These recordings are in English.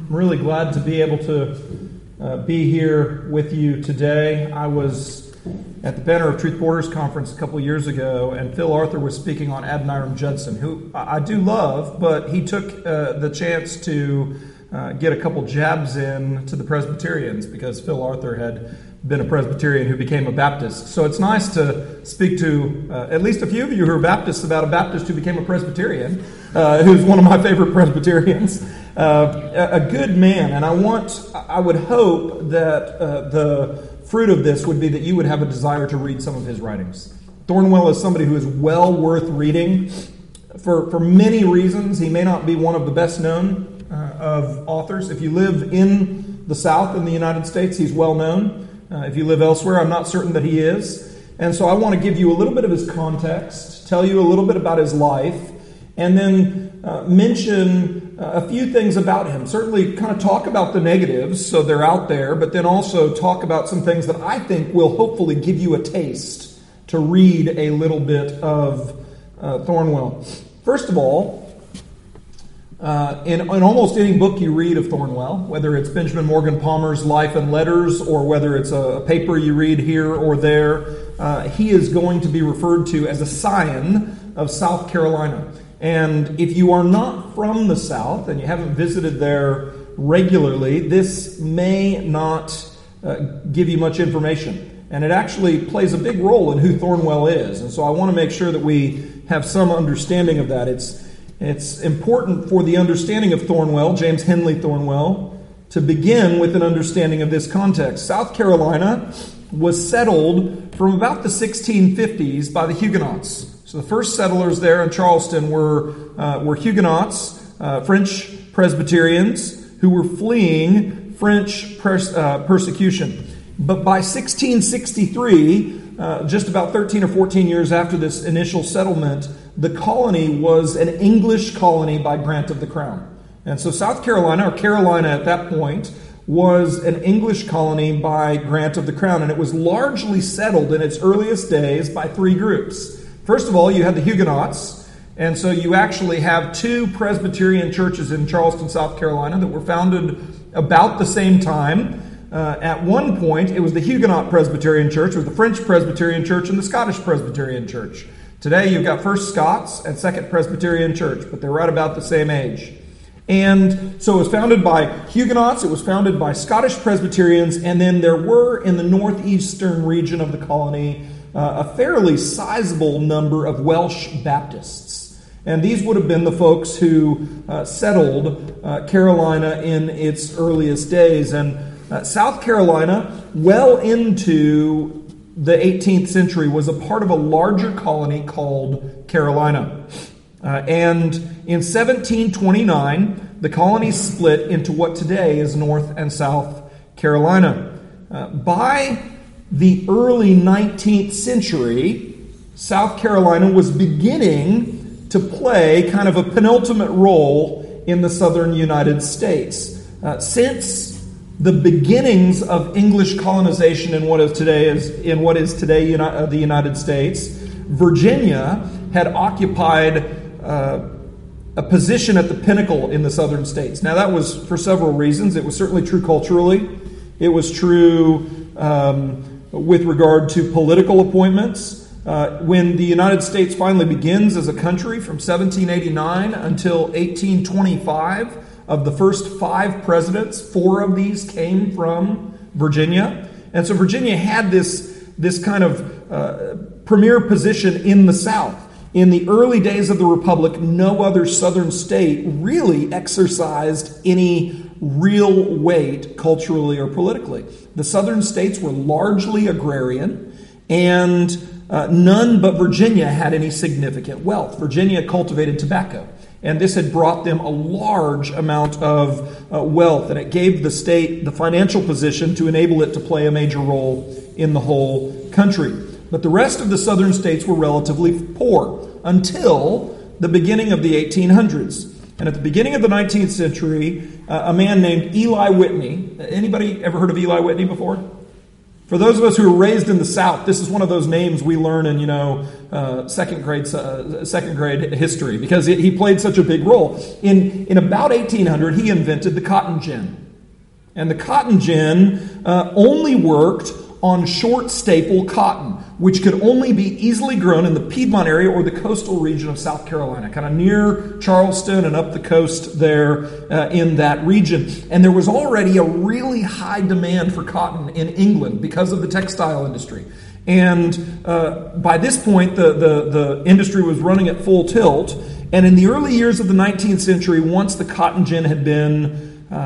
I'm really glad to be able to be here with you today. I was at the Banner of Truth Borders conference a couple of years ago, and Phil Arthur was speaking on Adoniram Judson, who I do love, but he took the chance to get a couple jabs in to the Presbyterians because Phil Arthur had been a Presbyterian who became a Baptist. So it's nice to speak to at least a few of you who are Baptists about a Baptist who became a Presbyterian, who's one of my favorite Presbyterians. A good man, and I would hope that the fruit of this would be that you would have a desire to read some of his writings. Thornwell is somebody who is well worth reading for many reasons. He may not be one of the best known of authors. If you live in the South in the United States, he's well known. If you live elsewhere, I'm not certain that he is. And so I want to give you a little bit of his context, tell you a little bit about his life, and then mention a few things about him. Certainly kind of talk about the negatives, so they're out there, but then also talk about some things that I think will hopefully give you a taste to read a little bit of Thornwell. First of all, in almost any book you read of Thornwell, whether it's Benjamin Morgan Palmer's Life and Letters or whether it's a paper you read here or there, he is going to be referred to as a scion of South Carolina. And if you are not from the South and you haven't visited there regularly, this may not give you much information. And it actually plays a big role in who Thornwell is. And so I want to make sure that we have some understanding of that. It's important for the understanding of Thornwell, James Henley Thornwell, to begin with an understanding of this context. South Carolina was settled from about the 1650s by the Huguenots. So the first settlers there in Charleston were Huguenots, French Presbyterians, who were fleeing French persecution. But by 1663, just about 13 or 14 years after this initial settlement, the colony was an English colony by grant of the crown. And so South Carolina, or Carolina at that point, was an English colony by grant of the crown. And it was largely settled in its earliest days by three groups. First of all, you had the Huguenots, and so you actually have two Presbyterian churches in Charleston, South Carolina that were founded about the same time. At one point, it was the Huguenot Presbyterian Church, it was the French Presbyterian Church, and the Scottish Presbyterian Church. Today, you've got First Scots and Second Presbyterian Church, but they're right about the same age. And so it was founded by Huguenots, it was founded by Scottish Presbyterians, and then there were in the northeastern region of the colony a fairly sizable number of Welsh Baptists. And these would have been the folks who settled Carolina in its earliest days. And South Carolina, well into the 18th century, was a part of a larger colony called Carolina. And in 1729, the colony split into what today is North and South Carolina. By the early 19th century, South Carolina was beginning to play kind of a penultimate role in the southern United States. Since the beginnings of English colonization in what is today the United States, Virginia had occupied a position at the pinnacle in the southern states. Now that was for several reasons. It was certainly true culturally. It was true with regard to political appointments. When the United States finally begins as a country from 1789 until 1825, of the first 5 presidents, 4 of these came from Virginia. And so Virginia had this kind of premier position in the South. In the early days of the Republic, no other southern state really exercised any real weight culturally or politically. The southern states were largely agrarian, and none but Virginia had any significant wealth. Virginia cultivated tobacco, and this had brought them a large amount of wealth, and it gave the state the financial position to enable it to play a major role in the whole country. But the rest of the southern states were relatively poor until the beginning of the 1800s. And at the beginning of the 19th century, a man named Eli Whitney. Anybody ever heard of Eli Whitney before? For those of us who were raised in the South, this is one of those names we learn in, second grade history, because he played such a big role. In about 1800, he invented the cotton gin. And the cotton gin only worked on short staple cotton, which could only be easily grown in the Piedmont area or the coastal region of South Carolina, kind of near Charleston and up the coast there in that region. And there was already a really high demand for cotton in England because of the textile industry. And by this point, the industry was running at full tilt. And in the early years of the 19th century, once the cotton gin had been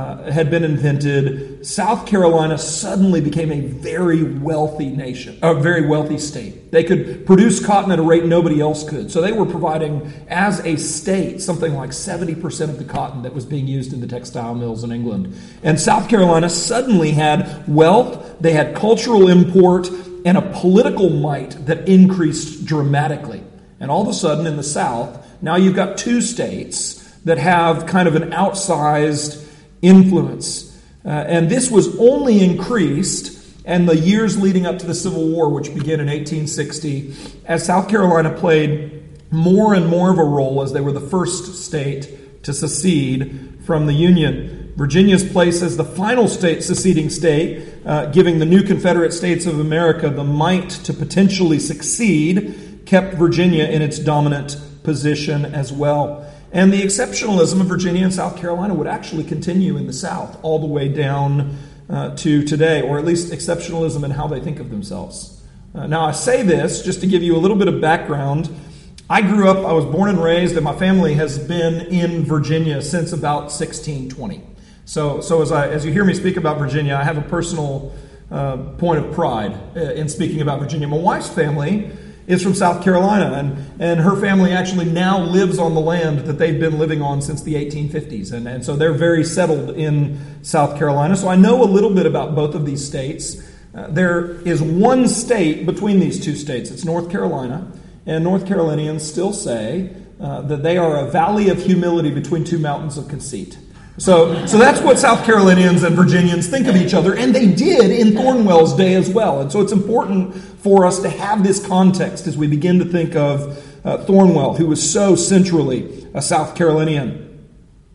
invented, South Carolina suddenly became a very wealthy nation, a very wealthy state. They could produce cotton at a rate nobody else could. So they were providing, as a state, something like 70% of the cotton that was being used in the textile mills in England. And South Carolina suddenly had wealth, they had cultural import, and a political might that increased dramatically. And all of a sudden in the South, now you've got two states that have kind of an outsized influence. And this was only increased in the years leading up to the Civil War, which began in 1860, as South Carolina played more and more of a role as they were the first state to secede from the Union. Virginia's place as the final seceding state, giving the new Confederate States of America the might to potentially succeed, kept Virginia in its dominant position as well. And the exceptionalism of Virginia and South Carolina would actually continue in the South all the way down to today, or at least exceptionalism in how they think of themselves. Now, I say this just to give you a little bit of background. I was born and raised, and my family has been in Virginia since about 1620. So as you hear me speak about Virginia, I have a personal point of pride in speaking about Virginia. My wife's family is from South Carolina, and her family actually now lives on the land that they've been living on since the 1850s, and so they're very settled in South Carolina. So I know a little bit about both of these states. There is one state between these two states. It's North Carolina, and North Carolinians still say that they are a valley of humility between two mountains of conceit. So that's what South Carolinians and Virginians think of each other, and they did in Thornwell's day as well. And so it's important for us to have this context as we begin to think of Thornwell, who was so centrally a South Carolinian.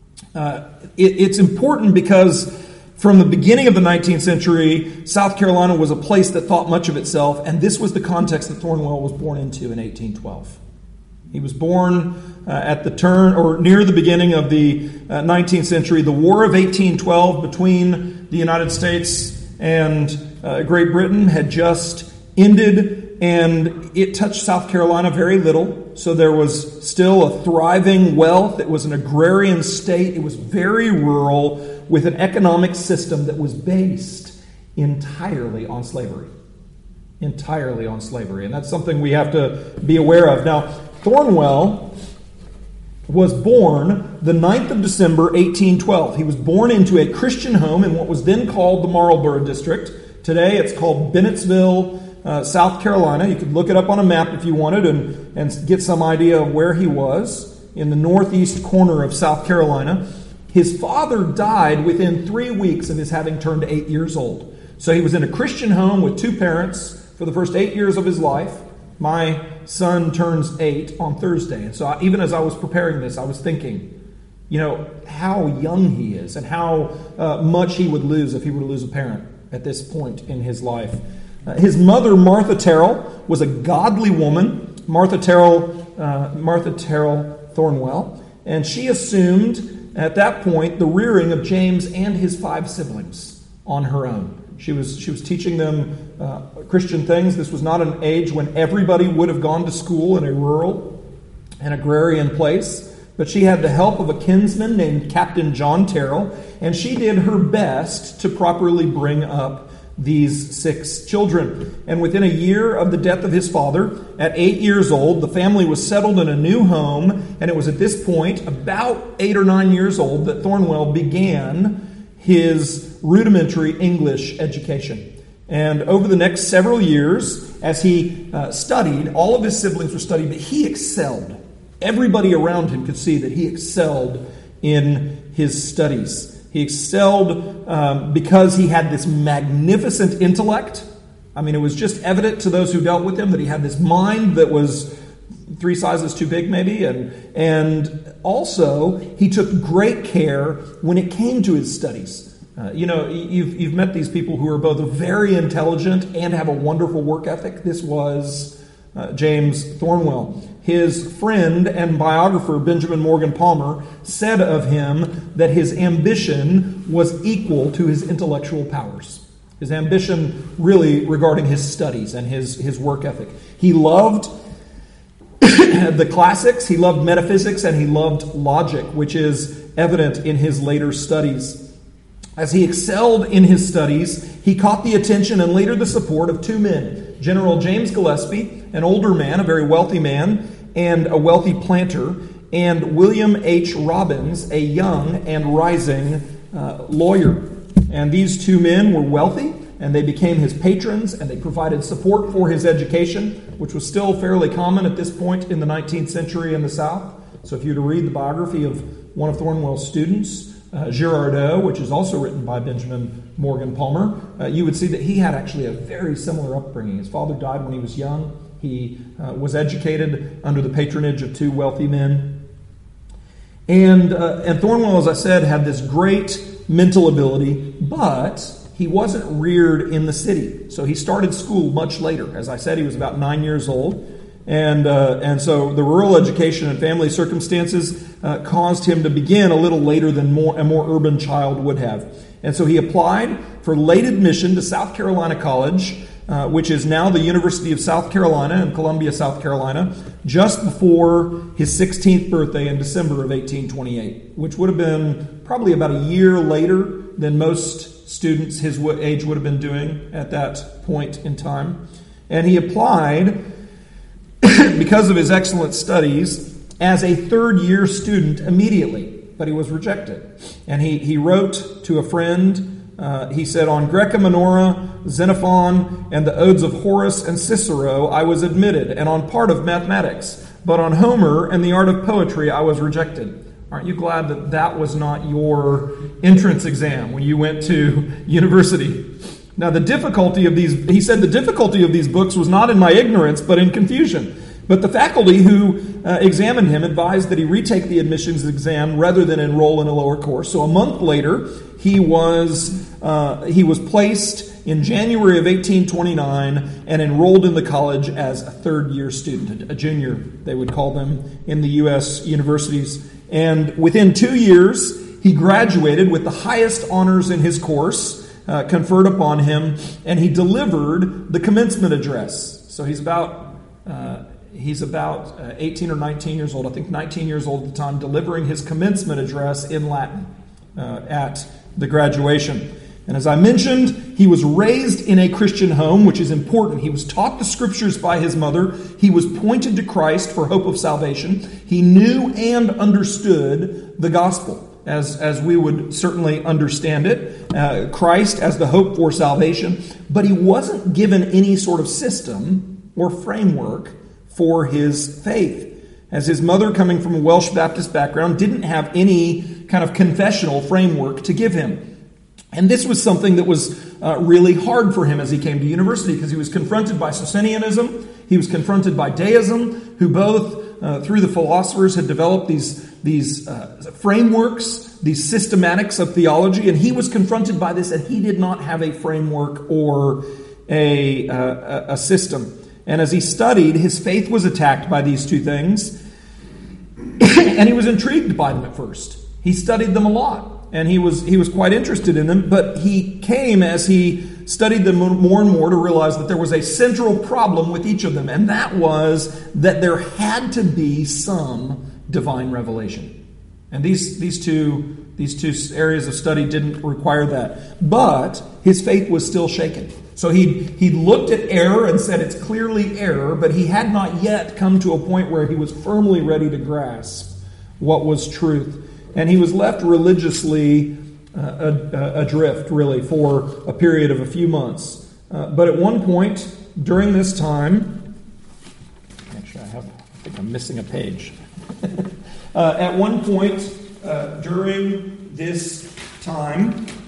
It's important because from the beginning of the 19th century, South Carolina was a place that thought much of itself, and this was the context that Thornwell was born into in 1812. He was born at the turn or near the beginning of the 19th century. The War of 1812 between the United States and Great Britain had just ended, and it touched South Carolina very little. So there was still a thriving wealth. It was an agrarian state. It was very rural, with an economic system that was based entirely on slavery. Entirely on slavery. And that's something we have to be aware of. Now, Thornwell was born the 9th of December, 1812. He was born into a Christian home in what was then called the Marlborough District. Today it's called Bennettsville, South Carolina. You could look it up on a map if you wanted and get some idea of where he was, in the northeast corner of South Carolina. His father died within 3 weeks of his having turned 8 years old. So he was in a Christian home with two parents for the first 8 years of his life. My son turns 8 on Thursday. And so even as I was preparing this, I was thinking, how young he is and how much he would lose if he were to lose a parent at this point in his life. His mother, Martha Terrell, was a godly woman, Martha Terrell Thornwell, and she assumed at that point the rearing of James and his 5 siblings on her own. She was teaching them Christian things. This was not an age when everybody would have gone to school in a rural and agrarian place. But she had the help of a kinsman named Captain John Terrell, and she did her best to properly bring up these 6 children. And within a year of the death of his father, at 8 years old, the family was settled in a new home, and it was at this point, about 8 or 9 years old, that Thornwell began his rudimentary English education. And over the next several years, as he studied, all of his siblings were studying, but he excelled. Everybody around him could see that he excelled in his studies. He excelled because he had this magnificent intellect, I mean, it was just evident to those who dealt with him that he had this mind that was 3 sizes too big, maybe. And also, he took great care when it came to his studies. You've met these people who are both very intelligent and have a wonderful work ethic. This was James Thornwell. His friend and biographer, Benjamin Morgan Palmer, said of him that his ambition was equal to his intellectual powers. His ambition really regarding his studies and his work ethic. He loved the classics, he loved metaphysics, and he loved logic, which is evident in his later studies. As he excelled in his studies, he caught the attention and later the support of 2 men, General James Gillespie, an older man, a very wealthy man, and a wealthy planter, and William H. Robbins, a young and rising lawyer. And these 2 men were wealthy, and they became his patrons, and they provided support for his education, which was still fairly common at this point in the 19th century in the South. So if you were to read the biography of one of Thornwell's students, Girardot, which is also written by Benjamin Morgan Palmer, you would see that he had actually a very similar upbringing. His father died when he was young. He was educated under the patronage of 2 wealthy men. And Thornwell, as I said, had this great mental ability, but he wasn't reared in the city. So he started school much later. As I said, he was about 9 years old. And so the rural education and family circumstances caused him to begin a little later than a more urban child would have. And so he applied for late admission to South Carolina College, which is now the University of South Carolina in Columbia, South Carolina, just before his 16th birthday in December of 1828, which would have been probably about a year later than most students his age would have been doing at that point in time. And he applied because of his excellent studies as a third-year student immediately, but he was rejected. And he wrote to a friend, he said, "On Greca Minora, Xenophon, and the Odes of Horace and Cicero I was admitted, and on part of mathematics, but on Homer and the art of poetry I was rejected." Aren't you glad that that was not your entrance exam when you went to university? Now the difficulty of these books was not in my ignorance, but in confusion. But the faculty who examined him advised that he retake the admissions exam rather than enroll in a lower course. So a month later, he was placed in January of 1829 and enrolled in the college as a third-year student, a junior, they would call them in the U.S. universities. And within 2 years, he graduated with the highest honors in his course conferred upon him, and he delivered the commencement address. So he's about 18 or 19 years old, I think 19 years old at the time, delivering his commencement address in Latin at the graduation. And as I mentioned, he was raised in a Christian home, which is important. He was taught the Scriptures by his mother. He was pointed to Christ for hope of salvation. He knew and understood the gospel, as we would certainly understand it, Christ as the hope for salvation. But he wasn't given any sort of system or framework for his faith, as his mother, coming from a Welsh Baptist background, didn't have any kind of confessional framework to give him. And this was something that was really hard for him as he came to university, because he was confronted by Socinianism, he was confronted by Deism, who both, through the philosophers, had developed these frameworks, these systematics of theology, and he was confronted by this, and he did not have a framework or a system. And as he studied, his faith was attacked by these two things, and he was intrigued by them at first. He studied them a lot. And he was quite interested in them, but he came, as he studied them more and more, to realize that there was a central problem with each of them, and that was that there had to be some divine revelation. And these two areas of study didn't require that, but his faith was still shaken. So he looked at error and said it's clearly error, but he had not yet come to a point where he was firmly ready to grasp what was truth. And he was left religiously adrift, really, for a period of a few months. But at one point during this time, actually, I think I'm missing a page. At one point during this time,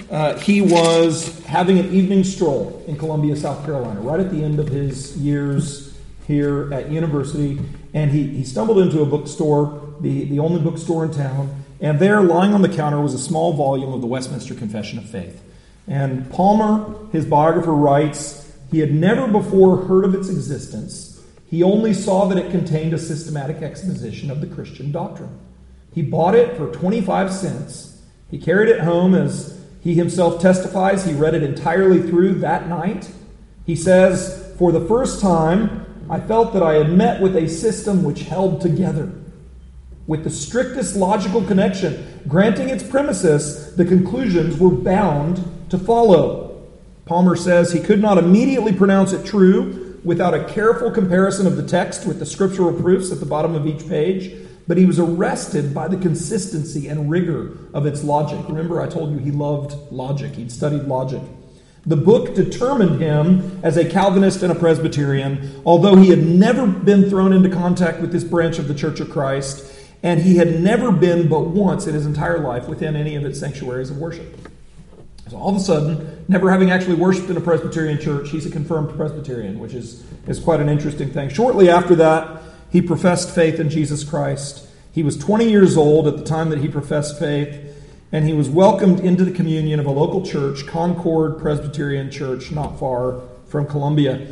he was having an evening stroll in Columbia, South Carolina, right at the end of his years here at university, and he stumbled into a bookstore, the only bookstore in town, and there, lying on the counter, was a small volume of the Westminster Confession of Faith. And Palmer, his biographer, writes, he had never before heard of its existence. He only saw that it contained a systematic exposition of the Christian doctrine. He bought it for 25 cents. He carried it home. As he himself testifies, he read it entirely through that night. He says, for the first time, I felt that I had met with a system which held together. With the strictest logical connection, granting its premises, the conclusions were bound to follow. Palmer says he could not immediately pronounce it true without a careful comparison of the text with the scriptural proofs at the bottom of each page, but he was arrested by the consistency and rigor of its logic. Remember, I told you he loved logic. He'd studied logic. The book determined him as a Calvinist and a Presbyterian, although he had never been thrown into contact with this branch of the Church of Christ, and he had never been but once in his entire life within any of its sanctuaries of worship. So all of a sudden, never having actually worshipped in a Presbyterian church, he's a confirmed Presbyterian, which is quite an interesting thing. Shortly after that, he professed faith in Jesus Christ. He was 20 years old at the time that he professed faith, and he was welcomed into the communion of a local church, Concord Presbyterian Church, not far from Columbia.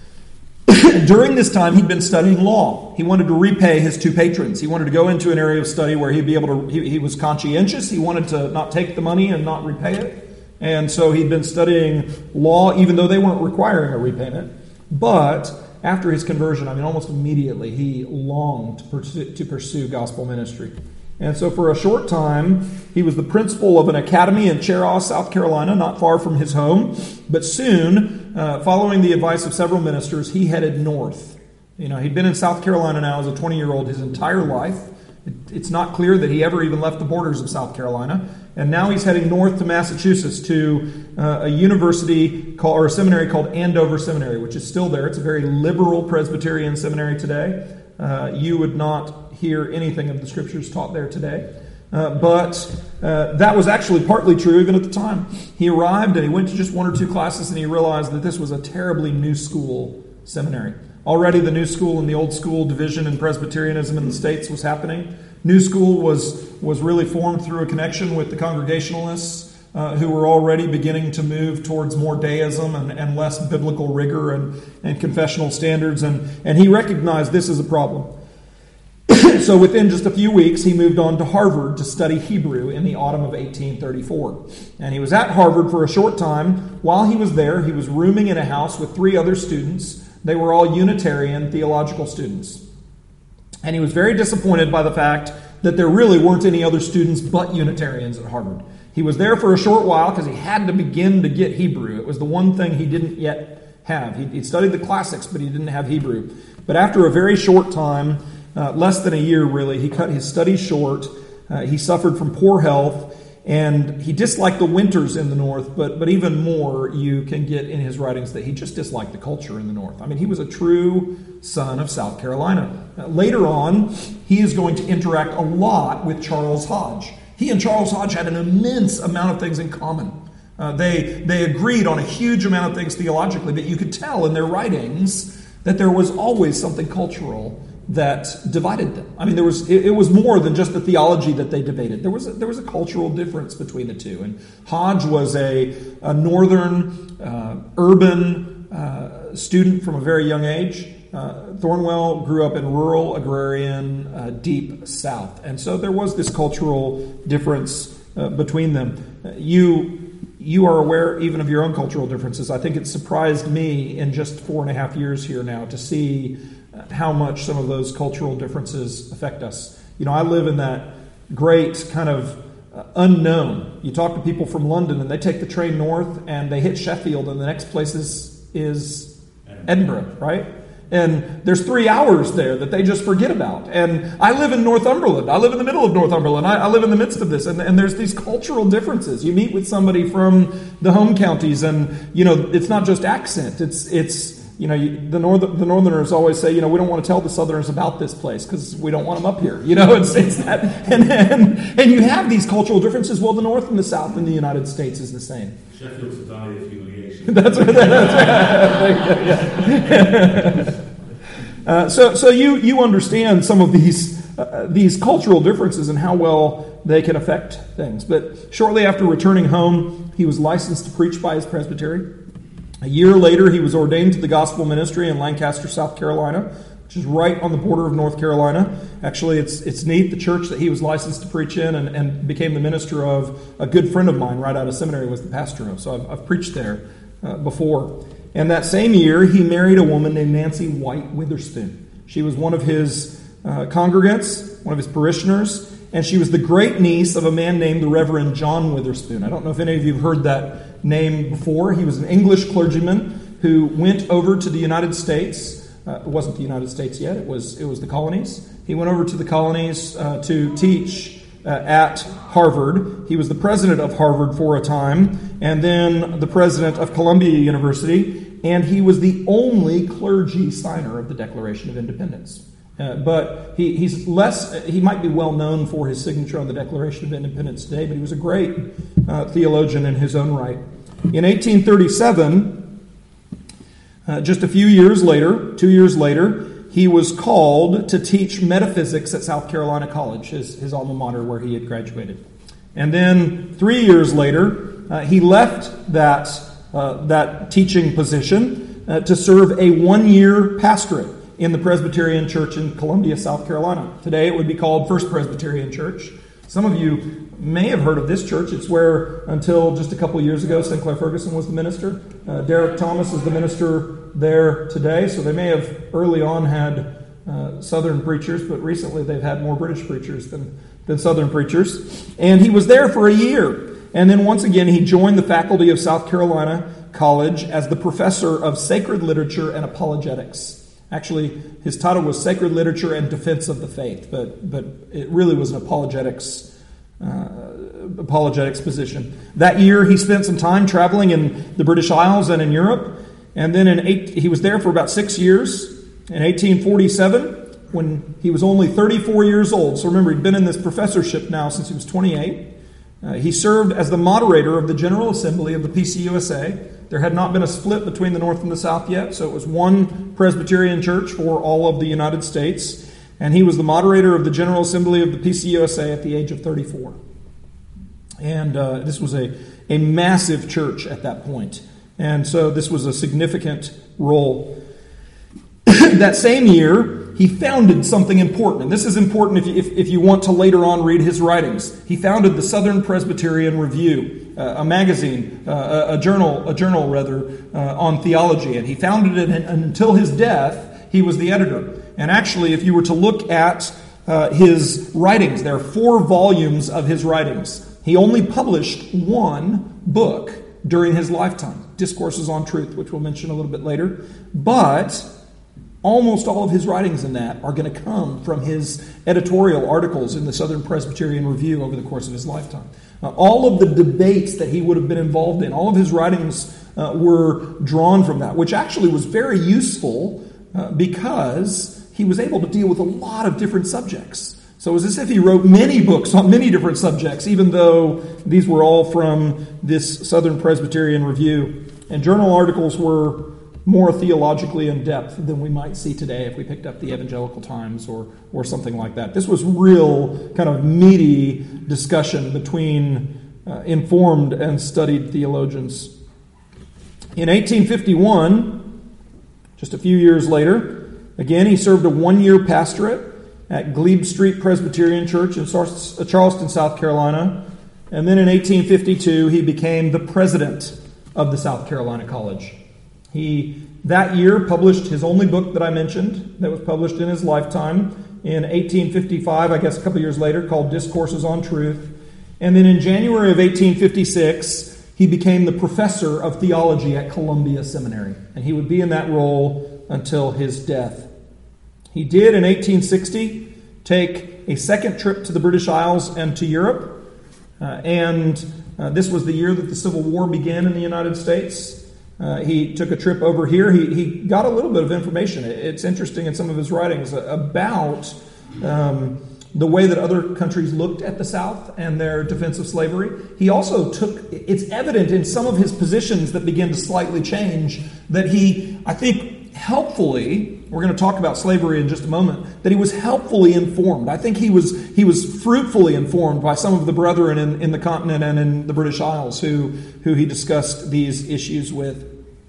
During this time, he'd been studying law. He wanted to repay his two patrons. He wanted to go into an area of study where he'd be able to, he was conscientious. He wanted to not take the money and not repay it. And so he'd been studying law, even though they weren't requiring a repayment. But after his conversion, almost immediately, he longed to pursue gospel ministry. And so for a short time, he was the principal of an academy in Cheraw, South Carolina, not far from his home. But soon, following the advice of several ministers, he headed north. He'd been in South Carolina now as a 20-year-old his entire life. It's not clear that he ever even left the borders of South Carolina. And now he's heading north to Massachusetts to a university or a seminary called Andover Seminary, which is still there. It's a very liberal Presbyterian seminary today. You would not hear anything of the scriptures taught there today. But that was actually partly true even at the time. He arrived and he went to just one or two classes and he realized that this was a terribly new school seminary. Already the new school and the old school division in Presbyterianism in the States was happening. New school was really formed through a connection with the Congregationalists who were already beginning to move towards more deism and less biblical rigor and confessional standards. And he recognized this as a problem. So within just a few weeks, he moved on to Harvard to study Hebrew in the autumn of 1834. And he was at Harvard for a short time. While he was there, he was rooming in a house with 3 other students. They were all Unitarian theological students. And he was very disappointed by the fact that there really weren't any other students but Unitarians at Harvard. He was there for a short while because he had to begin to get Hebrew. It was the one thing he didn't yet have. He'd studied the classics, but he didn't have Hebrew. But after a very short time, less than a year really, he cut his studies short. He suffered from poor health, and he disliked the winters in the North, but even more you can get in his writings that he just disliked the culture in the North. He was a true son of South Carolina. Later on, he is going to interact a lot with Charles Hodge. He and Charles Hodge had an immense amount of things in common. They agreed on a huge amount of things theologically, but you could tell in their writings that there was always something cultural that divided them. It was more than just the theology that they debated. There was a cultural difference between the two. And Hodge was a northern, urban student from a very young age. Thornwell grew up in rural, agrarian, deep South. And so there was this cultural difference between them. You are aware even of your own cultural differences. I think it surprised me in just 4.5 years here now to see how much some of those cultural differences affect us. I live in that great kind of unknown. You talk to people from London and they take the train north and they hit Sheffield and the next place is Edinburgh, right? And there's 3 hours there that they just forget about. And I live in Northumberland. I live in the middle of Northumberland. I live in the midst of this. And there's these cultural differences. You meet with somebody from the home counties and, it's not just accent. It's the Northerners always say, we don't want to tell the Southerners about this place because we don't want them up here. It's that, and you have these cultural differences. Well, the North and the South in the United States is the same. Sheffield's a valley of humiliation. That's right. So you understand some of these cultural differences and how well they can affect things. But shortly after returning home, he was licensed to preach by his presbytery. A year later, he was ordained to the gospel ministry in Lancaster, South Carolina, which is right on the border of North Carolina. Actually, it's neat. The church that he was licensed to preach in and became the minister of, a good friend of mine right out of seminary was the pastor of. So I've preached there before. And that same year, he married a woman named Nancy White Witherspoon. She was one of his congregants, one of his parishioners, and she was the great niece of a man named the Reverend John Witherspoon. I don't know if any of you have heard that name before. He was an English clergyman who went over to the United States. It wasn't the United States yet. It was the colonies. He went over to the colonies to teach at Harvard. He was the president of Harvard for a time, and then the president of Columbia University, and he was the only clergy signer of the Declaration of Independence. But he might be well known for his signature on the Declaration of Independence today, but he was a great theologian in his own right. In 1837, just a few years later, 2 years later, he was called to teach metaphysics at South Carolina College, his alma mater where he had graduated. And then 3 years later, he left that teaching position to serve a 1-year pastorate in the Presbyterian Church in Columbia, South Carolina. Today it would be called First Presbyterian Church. Some of you may have heard of this church. It's where, until just a couple years ago, Sinclair Ferguson was the minister. Derek Thomas is the minister there today. So they may have early on had Southern preachers, but recently they've had more British preachers than Southern preachers. And he was there for a year. And then once again, he joined the faculty of South Carolina College as the professor of sacred literature and apologetics. Actually, his title was Sacred Literature and Defense of the Faith, but it really was an apologetics position. That year, he spent some time traveling in the British Isles and in Europe, and then he was there for about 6 years. In 1847, when he was only 34 years old, so remember, he'd been in this professorship now since he was 28, he served as the moderator of the General Assembly of the PCUSA. There had not been a split between the North and the South yet, so it was one Presbyterian church for all of the United States. And he was the moderator of the General Assembly of the PCUSA at the age of 34. And this was a massive church at that point. And so this was a significant role. That same year, he founded something important. And this is important if you want to later on read his writings. He founded the Southern Presbyterian Review, a magazine, a journal on theology. And he founded it, and until his death, he was the editor. And actually, if you were to look at his writings, there are 4 volumes of his writings. He only published one book during his lifetime, Discourses on Truth, which we'll mention a little bit later. But almost all of his writings in that are going to come from his editorial articles in the Southern Presbyterian Review over the course of his lifetime. All of the debates that he would have been involved in, all of his writings were drawn from that, which actually was very useful because he was able to deal with a lot of different subjects. So it was as if he wrote many books on many different subjects, even though these were all from this Southern Presbyterian Review. And journal articles were more theologically in depth than we might see today if we picked up the Evangelical Times or something like that. This was real kind of meaty discussion between informed and studied theologians. In 1851, just a few years later, again he served a 1-year pastorate at Glebe Street Presbyterian Church in Charleston, South Carolina. And then in 1852, he became the president of the South Carolina College. He, that year, published his only book that I mentioned, that was published in his lifetime in 1855, I guess a couple years later, called Discourses on Truth. And then in January of 1856, he became the professor of theology at Columbia Seminary. And he would be in that role until his death. He did, in 1860, take a second trip to the British Isles and to Europe. This was the year that the Civil War began in the United States. He took a trip over here. He got a little bit of information. It's interesting in some of his writings about the way that other countries looked at the South and their defense of slavery. He also it's evident in some of his positions that begin to slightly change that he, I think, helpfully, we're going to talk about slavery in just a moment, that he was helpfully informed. I think he was fruitfully informed by some of the brethren in the continent and in the British Isles who he discussed these issues with.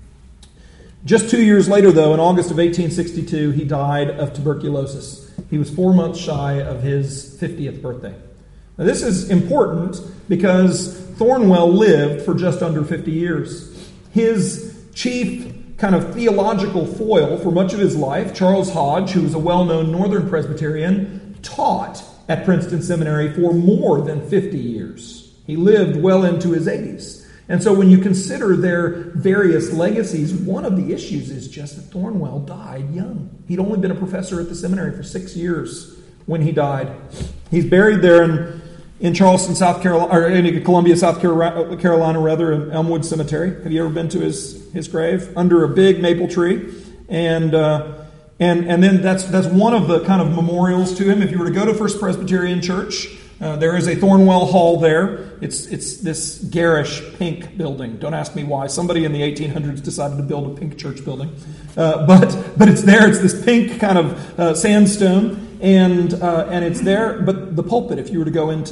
Just 2 years later, though, in August of 1862, he died of tuberculosis. He was 4 months shy of his 50th birthday. Now, this is important because Thornwell lived for just under 50 years. His chief kind of theological foil for much of his life, Charles Hodge, who was a well-known Northern Presbyterian, taught at Princeton Seminary for more than 50 years. He lived well into his 80s. And so when you consider their various legacies, one of the issues is just that Thornwell died young. He'd only been a professor at the seminary for 6 years when he died. He's buried there in Charleston, South Carolina, or in Columbia, South Carolina, in Elmwood Cemetery. Have you ever been to his grave? Under a big maple tree. And then that's one of the kind of memorials to him. If you were to go to First Presbyterian Church, there is a Thornwell Hall there. It's this garish pink building. Don't ask me why. Somebody in the 1800s decided to build a pink church building. But it's there. It's this pink kind of sandstone. And it's there, but the pulpit, if you were to go into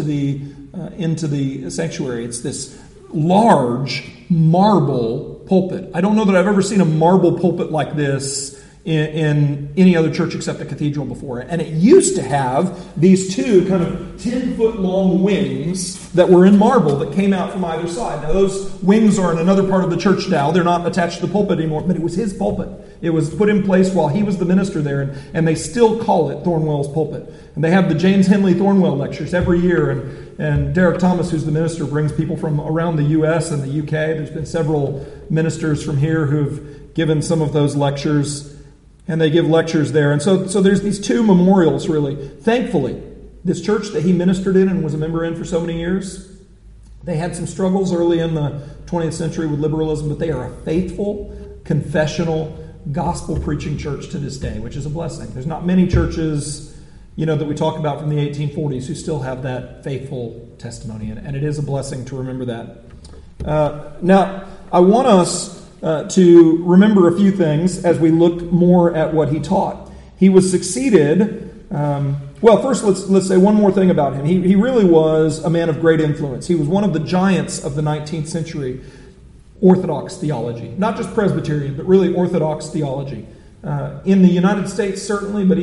the sanctuary, it's this large marble pulpit. I don't know that I've ever seen a marble pulpit like this in any other church except a cathedral before. And it used to have these two kind of 10-foot long wings that were in marble that came out from either side. Now, those wings are in another part of the church now. They're not attached to the pulpit anymore, but it was his pulpit. It was put in place while he was the minister there, and they still call it Thornwell's pulpit. And they have the James Henley Thornwell lectures every year, and Derek Thomas, who's the minister, brings people from around the U.S. and the U.K. There's been several ministers from here who've given some of those lectures, and they give lectures there. And so there's these two memorials, really. Thankfully, this church that he ministered in and was a member in for so many years, they had some struggles early in the 20th century with liberalism, but they are a faithful, confessional, gospel-preaching church to this day, which is a blessing. There's not many churches, that we talk about from the 1840s who still have that faithful testimony, and it is a blessing to remember that. Now, I want us to remember a few things as we look more at what he taught. He was succeeded. First, let's say one more thing about him. He really was a man of great influence. He was one of the giants of the 19th century Orthodox theology, not just Presbyterian, but really Orthodox theology in the United States, certainly, but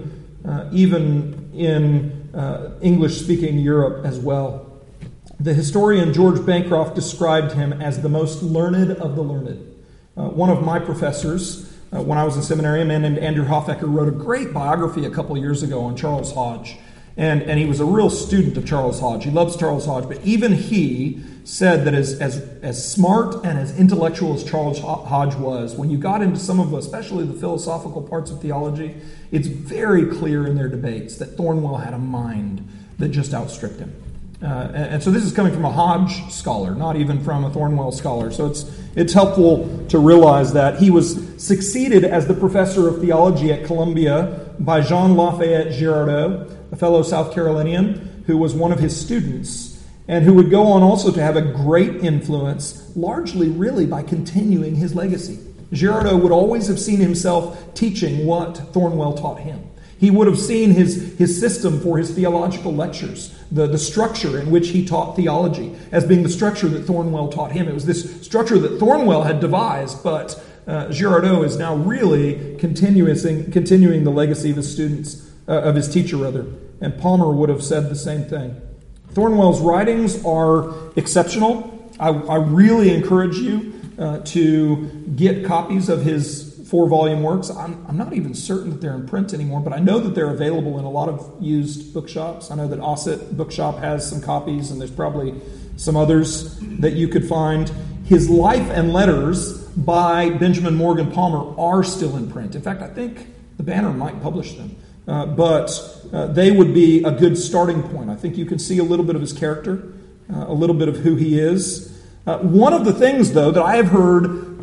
even in English-speaking Europe as well. The historian George Bancroft described him as the most learned of the learned. One of my professors, when I was in seminary, a man named Andrew Hofecker, wrote a great biography a couple years ago on Charles Hodge. And he was a real student of Charles Hodge. He loves Charles Hodge. But even he said that as smart and as intellectual as Charles Hodge was, when you got into some of, especially the philosophical parts of theology, it's very clear in their debates that Thornwell had a mind that just outstripped him. And so this is coming from a Hodge scholar, not even from a Thornwell scholar. So it's helpful to realize that he was succeeded as the professor of theology at Columbia by Jean Lafayette Girardot, a fellow South Carolinian who was one of his students and who would go on also to have a great influence, largely really by continuing his legacy. Girardot would always have seen himself teaching what Thornwell taught him. He would have seen his system for his theological lectures, the structure in which he taught theology, as being the structure that Thornwell taught him. It was this structure that Thornwell had devised, but Girardot is now really continuing the legacy of his students, of his teacher, rather. And Palmer would have said the same thing. Thornwell's writings are exceptional. I really encourage you to get copies of his 4-volume works. I'm not even certain that they're in print anymore, but I know that they're available in a lot of used bookshops. I know that Ossett Bookshop has some copies, and there's probably some others that you could find. His Life and Letters by Benjamin Morgan Palmer are still in print. In fact, I think the Banner might publish them. But they would be a good starting point. I think you can see a little bit of his character, a little bit of who he is. One of the things, though, that I have heard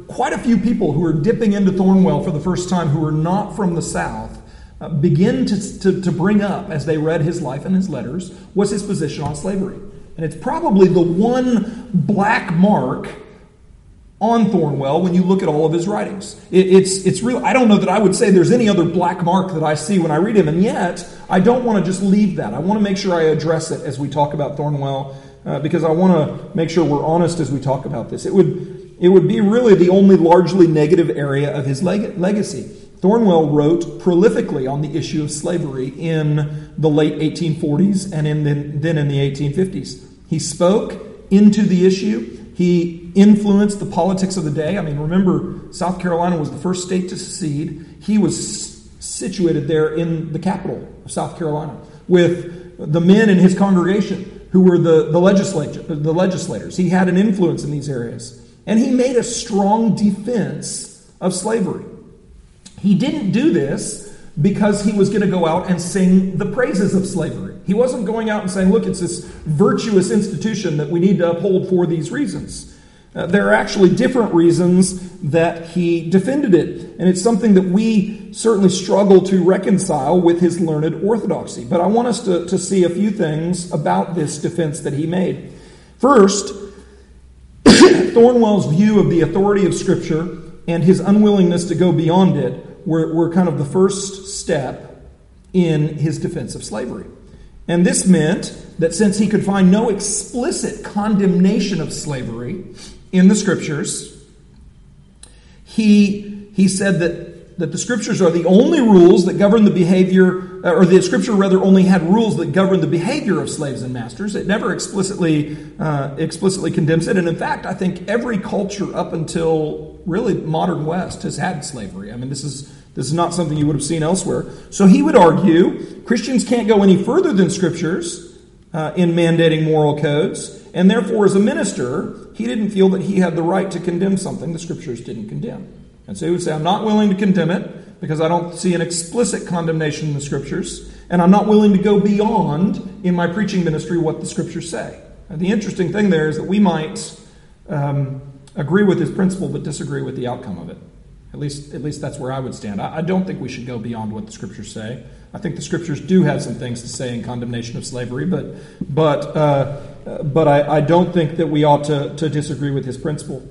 quite a few people who are dipping into Thornwell for the first time who are not from the South begin to bring up, as they read his life and his letters, was his position on slavery. And it's probably the one black mark on Thornwell when you look at all of his writings. It's real. I don't know that I would say there's any other black mark that I see when I read him, and yet I don't want to just leave that. I want to make sure I address it as we talk about Thornwell, because I want to make sure we're honest as we talk about this. It would be really the only largely negative area of his legacy. Thornwell wrote prolifically on the issue of slavery in the late 1840s and then in the 1850s. He spoke into the issue. He influenced the politics of the day. I mean, remember, South Carolina was the first state to secede. He was situated there in the capital of South Carolina with the men in his congregation who were the legislators. He had an influence in these areas. And he made a strong defense of slavery. He didn't do this because he was going to go out and sing the praises of slavery. He wasn't going out and saying, look, it's this virtuous institution that we need to uphold for these reasons. There are actually different reasons that he defended it. And it's something that we certainly struggle to reconcile with his learned orthodoxy. But I want us to see a few things about this defense that he made. First, Thornwell's view of the authority of Scripture and his unwillingness to go beyond it were kind of the first step in his defense of slavery. And this meant that since he could find no explicit condemnation of slavery in the Scriptures, he said that the Scriptures are the only rules that govern the behavior, or the Scripture rather only had rules that govern the behavior of slaves and masters. It never explicitly condemns it. And in fact, I think every culture up until really modern West has had slavery. I mean, this is not something you would have seen elsewhere. So he would argue Christians can't go any further than Scriptures in mandating moral codes. And therefore, as a minister, he didn't feel that he had the right to condemn something the Scriptures didn't condemn. And so he would say, I'm not willing to condemn it because I don't see an explicit condemnation in the Scriptures, and I'm not willing to go beyond in my preaching ministry what the Scriptures say. And the interesting thing there is that we might agree with his principle but disagree with the outcome of it. At least that's where I would stand. I don't think we should go beyond what the Scriptures say. I think the Scriptures do have some things to say in condemnation of slavery, but I don't think that we ought to disagree with his principle.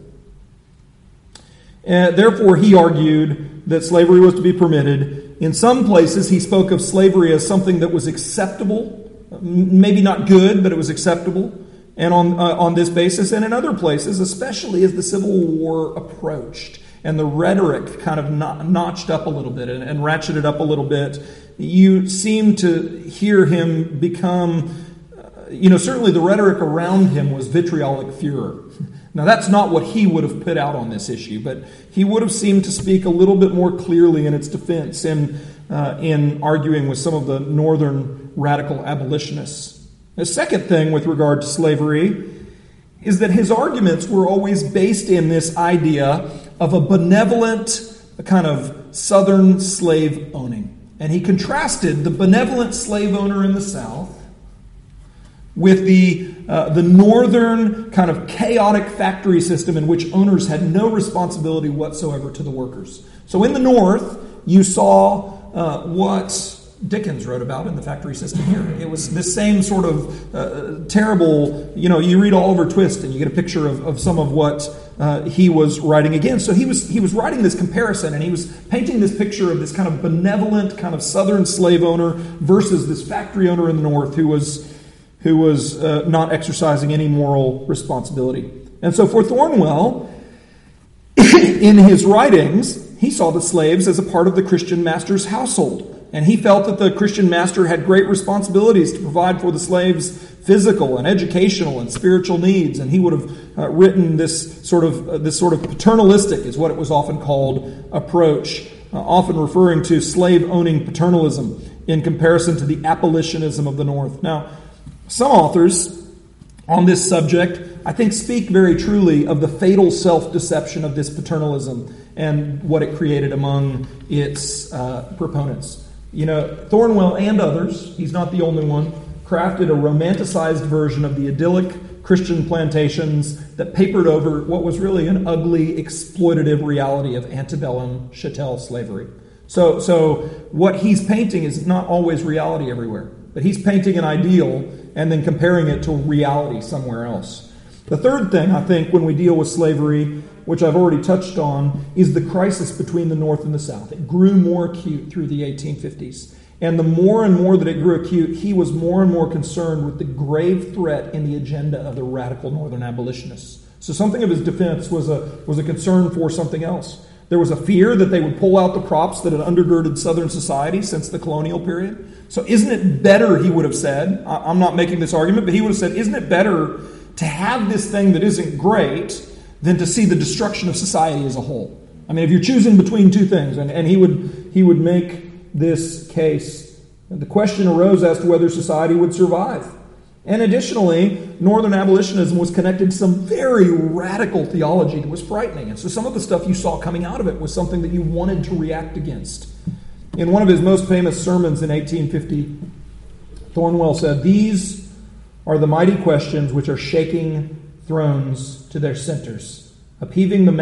Therefore, he argued that slavery was to be permitted. In some places, he spoke of slavery as something that was acceptable, maybe not good, but it was acceptable, and on this basis. And in other places, especially as the Civil War approached and the rhetoric kind of notched up a little bit and ratcheted up a little bit, you seem to hear him become, certainly the rhetoric around him was vitriolic furor. Now, that's not what he would have put out on this issue, but he would have seemed to speak a little bit more clearly in its defense in arguing with some of the northern radical abolitionists. The second thing with regard to slavery is that his arguments were always based in this idea of a benevolent kind of southern slave owning. And he contrasted the benevolent slave owner in the South with the northern kind of chaotic factory system in which owners had no responsibility whatsoever to the workers. So in the North, you saw what Dickens wrote about in the factory system here. It was this same sort of terrible, you read Oliver Twist and you get a picture of some of what he was writing against. So he was writing this comparison, and he was painting this picture of this kind of benevolent kind of southern slave owner versus this factory owner in the North who was not exercising any moral responsibility. And so for Thornwell, in his writings, he saw the slaves as a part of the Christian master's household. And he felt that the Christian master had great responsibilities to provide for the slaves' physical and educational and spiritual needs. And he would have written this sort of paternalistic, is what it was often called, approach, often referring to slave-owning paternalism in comparison to the abolitionism of the North. Now, some authors on this subject, I think, speak very truly of the fatal self-deception of this paternalism and what it created among its proponents. Thornwell and others, he's not the only one, crafted a romanticized version of the idyllic Christian plantations that papered over what was really an ugly, exploitative reality of antebellum chattel slavery. So what he's painting is not always reality everywhere, but he's painting an ideal and then comparing it to reality somewhere else. The third thing, I think, when we deal with slavery, which I've already touched on, is the crisis between the North and the South. It grew more acute through the 1850s. And the more and more that it grew acute, he was more and more concerned with the grave threat in the agenda of the radical Northern abolitionists. So something of his defense was a concern for something else. There was a fear that they would pull out the props that had undergirded Southern society since the colonial period. So isn't it better, he would have said, I'm not making this argument, but he would have said, isn't it better to have this thing that isn't great than to see the destruction of society as a whole? I mean, if you're choosing between two things, and he would make this case, the question arose as to whether society would survive. And additionally, Northern abolitionism was connected to some very radical theology that was frightening. And so some of the stuff you saw coming out of it was something that you wanted to react against. In one of his most famous sermons in 1850, Thornwell said, "These are the mighty questions which are shaking thrones to their centers, upheaving the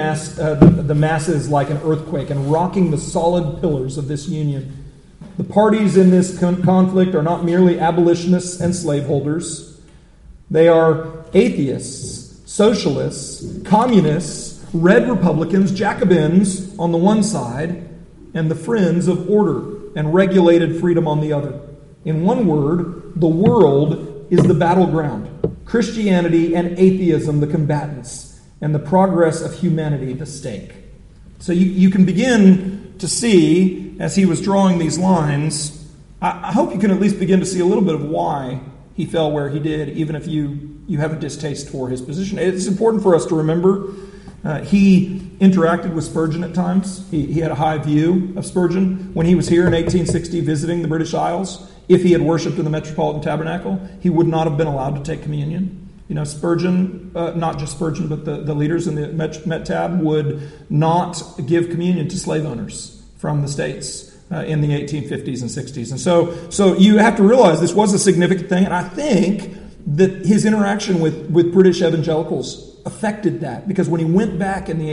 masses like an earthquake and rocking the solid pillars of this union. The parties in this conflict are not merely abolitionists and slaveholders. They are atheists, socialists, communists, red Republicans, Jacobins on the one side, and the friends of order and regulated freedom on the other. In one word, the world is the battleground, Christianity and atheism the combatants, and the progress of humanity the stake." So you can begin to see, as he was drawing these lines, I hope you can at least begin to see a little bit of why he fell where he did, even if you have a distaste for his position. It's important for us to remember he interacted with Spurgeon at times. He had a high view of Spurgeon. When he was here in 1860 visiting the British Isles, if he had worshipped in the Metropolitan Tabernacle, he would not have been allowed to take communion. You know, Spurgeon, not just Spurgeon, but the leaders in the Met Tab would not give communion to slave owners from the States in the 1850s and 60s. And so you have to realize this was a significant thing. And I think that his interaction with British evangelicals affected that. Because when he went back in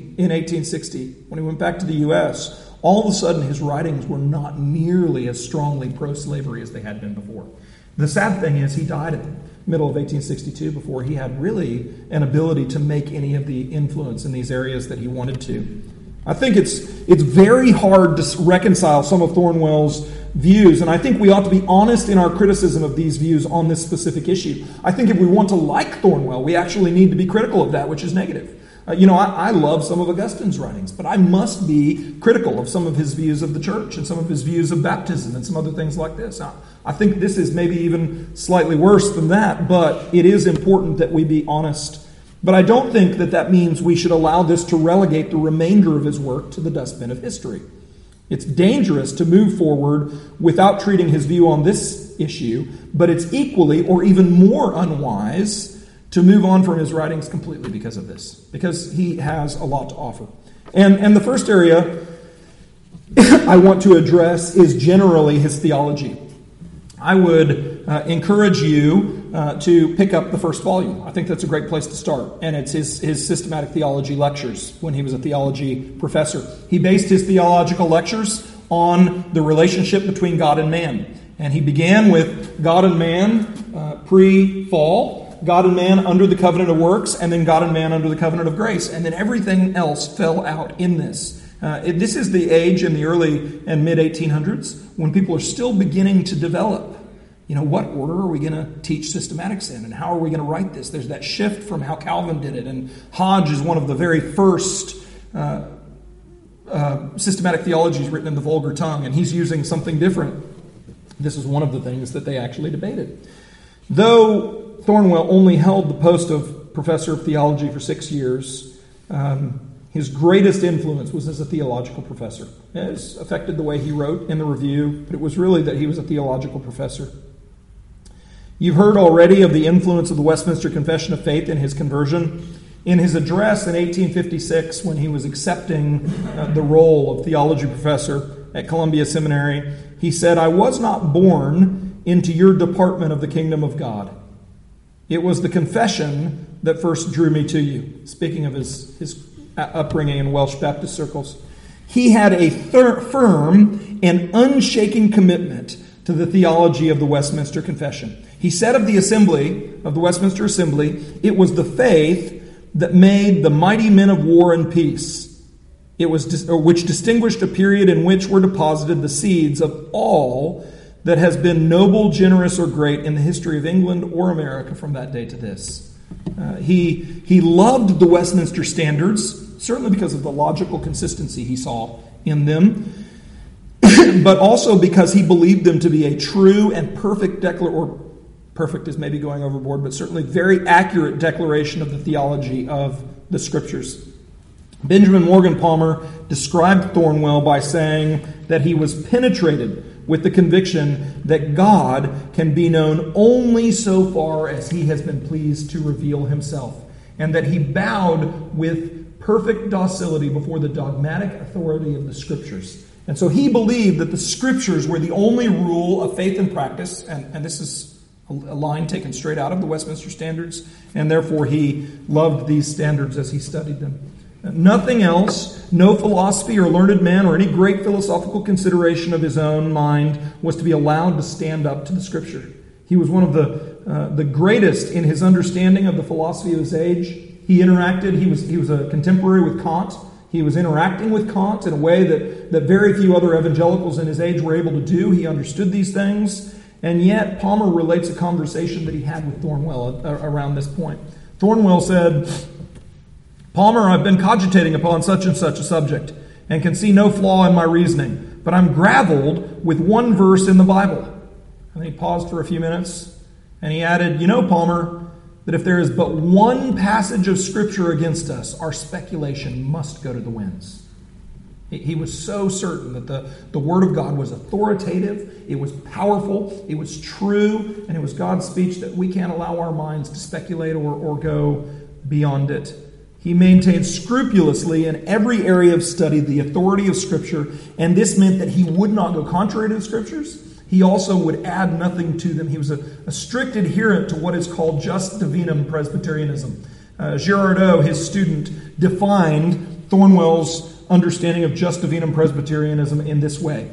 1860, when he went back to the U.S., all of a sudden his writings were not nearly as strongly pro-slavery as they had been before. The sad thing is he died in the middle of 1862 before he had really an ability to make any of the influence in these areas that he wanted to. I think it's very hard to reconcile some of Thornwell's views, and I think we ought to be honest in our criticism of these views on this specific issue. I think if we want to like Thornwell, we actually need to be critical of that which is negative. I love some of Augustine's writings, but I must be critical of some of his views of the church and some of his views of baptism and some other things like this. I think this is maybe even slightly worse than that, but it is important that we be honest. But I don't think that means we should allow this to relegate the remainder of his work to the dustbin of history. It's dangerous to move forward without treating his view on this issue, but it's equally or even more unwise to move on from his writings completely because of this, because he has a lot to offer. And the first area I want to address is generally his theology. I would encourage you to pick up the first volume. I think that's a great place to start. And it's his systematic theology lectures when he was a theology professor. He based his theological lectures on the relationship between God and man. And he began with God and man pre-fall, God and man under the covenant of works, and then God and man under the covenant of grace. And then everything else fell out in this. This is the age in the early and mid-1800s when people are still beginning to develop. What order are we going to teach systematics in? And how are we going to write this? There's that shift from how Calvin did it. And Hodge is one of the very first systematic theologies written in the vulgar tongue. And he's using something different. This is one of the things that they actually debated. Though Thornwell only held the post of professor of theology for 6 years, his greatest influence was as a theological professor. It affected the way he wrote in the review, but it was really that he was a theological professor. You've heard already of the influence of the Westminster Confession of Faith in his conversion. In his address in 1856, when he was accepting the role of theology professor at Columbia Seminary, he said, "I was not born into your department of the kingdom of God. It was the confession that first drew me to you. Speaking of his upbringing in Welsh Baptist circles. He had a firm and unshaking commitment to the theology of the Westminster Confession. He said of the Westminster Assembly, it was the faith that made the mighty men of war and peace. It was which distinguished a period in which were deposited the seeds of all that has been noble, generous, or great in the history of England or America from that day to this. He loved the Westminster Standards, certainly because of the logical consistency he saw in them, but also because he believed them to be a true and perfect or perfect is maybe going overboard, but certainly very accurate declaration of the theology of the Scriptures. Benjamin Morgan Palmer described Thornwell by saying that he was penetrated with the conviction that God can be known only so far as he has been pleased to reveal himself, and that he bowed with perfect docility before the dogmatic authority of the Scriptures. And so he believed that the Scriptures were the only rule of faith and practice, and this is a line taken straight out of the Westminster Standards, and therefore he loved these standards as he studied them. Nothing else, no philosophy or learned man or any great philosophical consideration of his own mind was to be allowed to stand up to the Scripture. He was one of the greatest in his understanding of the philosophy of his age. He was a contemporary with Kant. He was interacting with Kant in a way that very few other evangelicals in his age were able to do. He understood these things. And yet, Palmer relates a conversation that he had with Thornwell around this point. Thornwell said, "Palmer, I've been cogitating upon such and such a subject, and can see no flaw in my reasoning, but I'm graveled with one verse in the Bible." And he paused for a few minutes, and he added, "You know, Palmer, that if there is but one passage of Scripture against us, our speculation must go to the winds." He was so certain that the Word of God was authoritative, it was powerful, it was true, and it was God's speech that we can't allow our minds to speculate or go beyond it. He maintained scrupulously in every area of study the authority of Scripture, and this meant that he would not go contrary to the Scriptures. He also would add nothing to them. He was a strict adherent to what is called jus divinum Presbyterianism. Girardot, his student, defined Thornwell's understanding of jus divinum Presbyterianism in this way.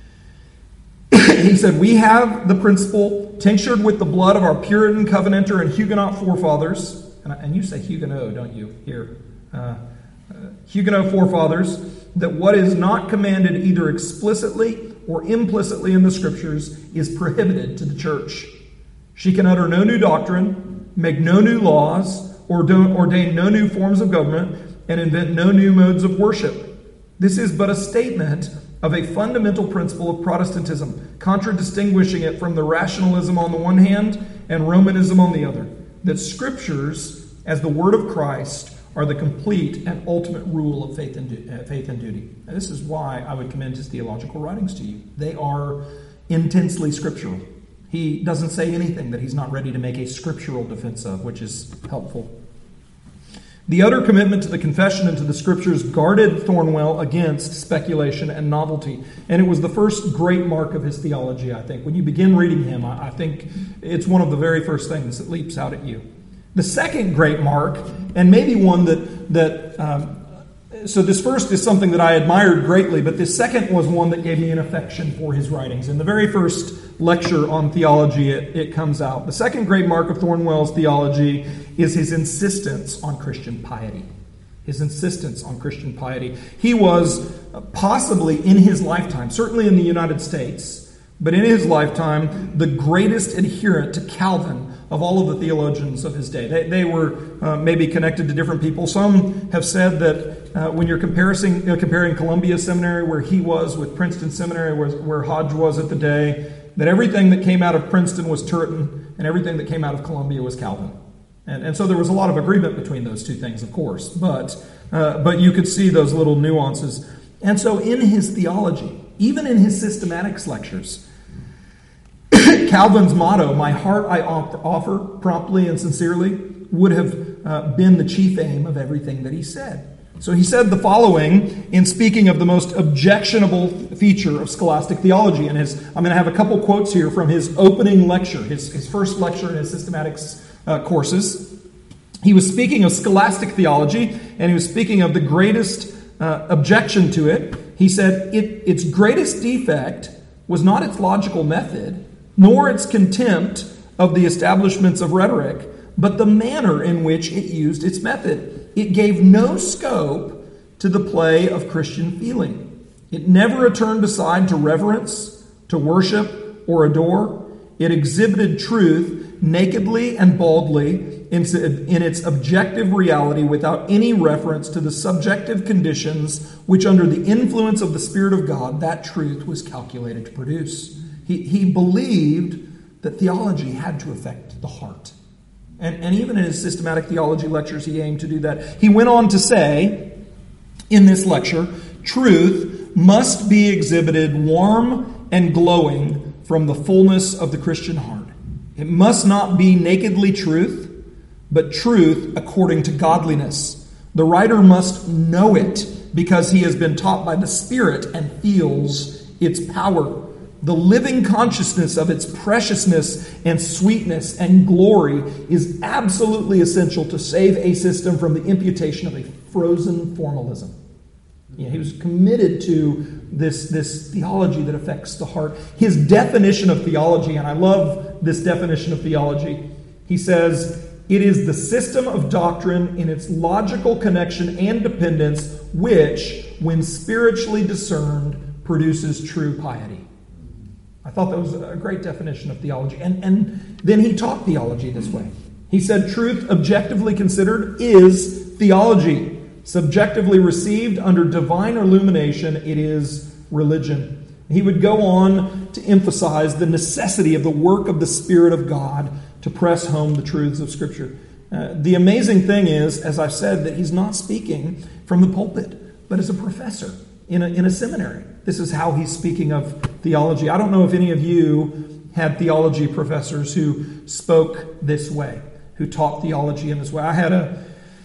He said, "We have the principle tinctured with the blood of our Puritan, Covenanter, and Huguenot forefathers." And you say Huguenot, don't you, here? Huguenot forefathers, that what is not commanded either explicitly or implicitly in the Scriptures is prohibited to the church. She can utter no new doctrine, make no new laws, or ordain no new forms of government, and invent no new modes of worship. This is but a statement of a fundamental principle of Protestantism, contradistinguishing it from the rationalism on the one hand and Romanism on the other, that Scriptures, as the Word of Christ, are the complete and ultimate rule of faith and duty. And this is why I would commend his theological writings to you. They are intensely scriptural. He doesn't say anything that he's not ready to make a scriptural defense of, which is helpful. The utter commitment to the confession and to the Scriptures guarded Thornwell against speculation and novelty. And it was the first great mark of his theology, I think. When you begin reading him, I think it's one of the very first things that leaps out at you. The second great mark, and maybe one so this first is something that I admired greatly, but this second was one that gave me an affection for his writings. In the very first lecture on theology, it comes out. The second great mark of Thornwell's theology is his insistence on Christian piety. His insistence on Christian piety. He was possibly in his lifetime, certainly in the United States, but in his lifetime, the greatest adherent to Calvin of all of the theologians of his day. They were maybe connected to different people. Some have said that when you're comparing Columbia Seminary, where he was, with Princeton Seminary, where Hodge was at the day, that everything that came out of Princeton was Turretin, and everything that came out of Columbia was Calvin. And so there was a lot of agreement between those two things, of course, but you could see those little nuances. And so in his theology, even in his systematics lectures, Calvin's motto, "My heart I offer promptly and sincerely," would have been the chief aim of everything that he said. So he said the following in speaking of the most objectionable feature of scholastic theology. And I'm going to have a couple quotes here from his opening lecture, his first lecture in his systematics courses. He was speaking of scholastic theology, and he was speaking of the greatest objection to it. He said, its greatest defect was not its logical method, nor its contempt of the establishments of rhetoric, but the manner in which it used its method. It gave no scope to the play of Christian feeling. It never turned aside to reverence, to worship, or adore. It exhibited truth nakedly and baldly in its objective reality without any reference to the subjective conditions which, under the influence of the Spirit of God, that truth was calculated to produce. He believed that theology had to affect the heart. And even in his systematic theology lectures, he aimed to do that. He went on to say, in this lecture, truth must be exhibited warm and glowing from the fullness of the Christian heart. It must not be nakedly truth, but truth according to godliness. The writer must know it because he has been taught by the Spirit and feels its power. The living consciousness of its preciousness and sweetness and glory is absolutely essential to save a system from the imputation of a frozen formalism. He was committed to this theology that affects the heart. His definition of theology, and I love this definition of theology, he says, it is the system of doctrine in its logical connection and dependence which, when spiritually discerned, produces true piety. I thought that was a great definition of theology. And then he taught theology this way. He said, truth objectively considered is theology. Subjectively received under divine illumination, it is religion. He would go on to emphasize the necessity of the work of the Spirit of God to press home the truths of Scripture. The amazing thing is, as I've said, that he's not speaking from the pulpit, but as a professor in a seminary. This is how he's speaking of theology. I don't know if any of you had theology professors who spoke this way, who taught theology in this way. I had a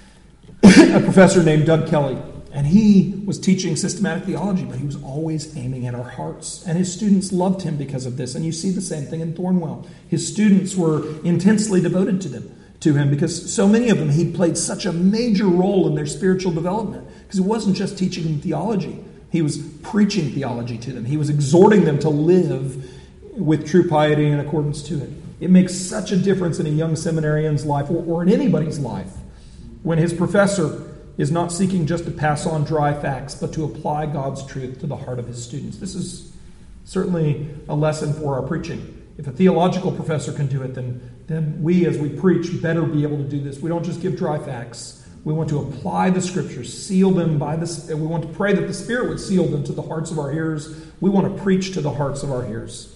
professor named Doug Kelly, and he was teaching systematic theology, but he was always aiming at our hearts. And his students loved him because of this. And you see the same thing in Thornwell. His students were intensely devoted to him because so many of them, he played such a major role in their spiritual development. Because it wasn't just teaching them theology. He was preaching theology to them. He was exhorting them to live with true piety in accordance to it. It makes such a difference in a young seminarian's life or in anybody's life when his professor is not seeking just to pass on dry facts, but to apply God's truth to the heart of his students. This is certainly a lesson for our preaching. If a theological professor can do it, then we, as we preach, better be able to do this. We don't just give dry facts. We want to apply the Scriptures, seal them by the. We want to pray that the Spirit would seal them to the hearts of our hearers. We want to preach to the hearts of our hearers.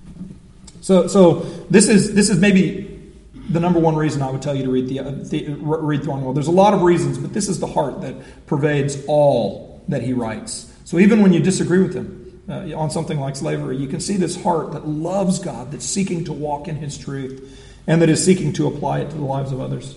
So this is maybe the number one reason I would tell you to read Thornwell. There's a lot of reasons, but this is the heart that pervades all that he writes. So even when you disagree with him on something like slavery, you can see this heart that loves God, that's seeking to walk in his truth, and that is seeking to apply it to the lives of others.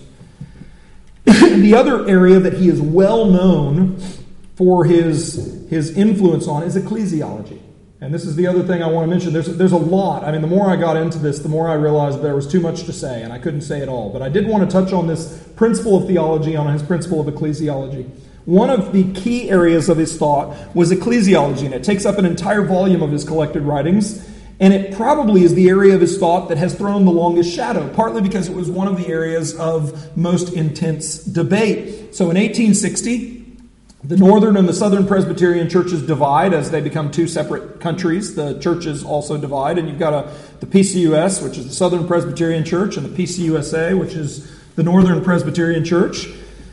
The other area that he is well known for his influence on is ecclesiology. And this is the other thing I want to mention. There's a lot. I mean, the more I got into this, the more I realized there was too much to say, and I couldn't say it all. But I did want to touch on this principle of theology, on his principle of ecclesiology. One of the key areas of his thought was ecclesiology, and it takes up an entire volume of his collected writings. And it probably is the area of his thought that has thrown the longest shadow, partly because it was one of the areas of most intense debate. So in 1860, the Northern and the Southern Presbyterian churches divide as they become two separate countries. The churches also divide, and you've got the PCUS, which is the Southern Presbyterian Church, and the PCUSA, which is the Northern Presbyterian Church.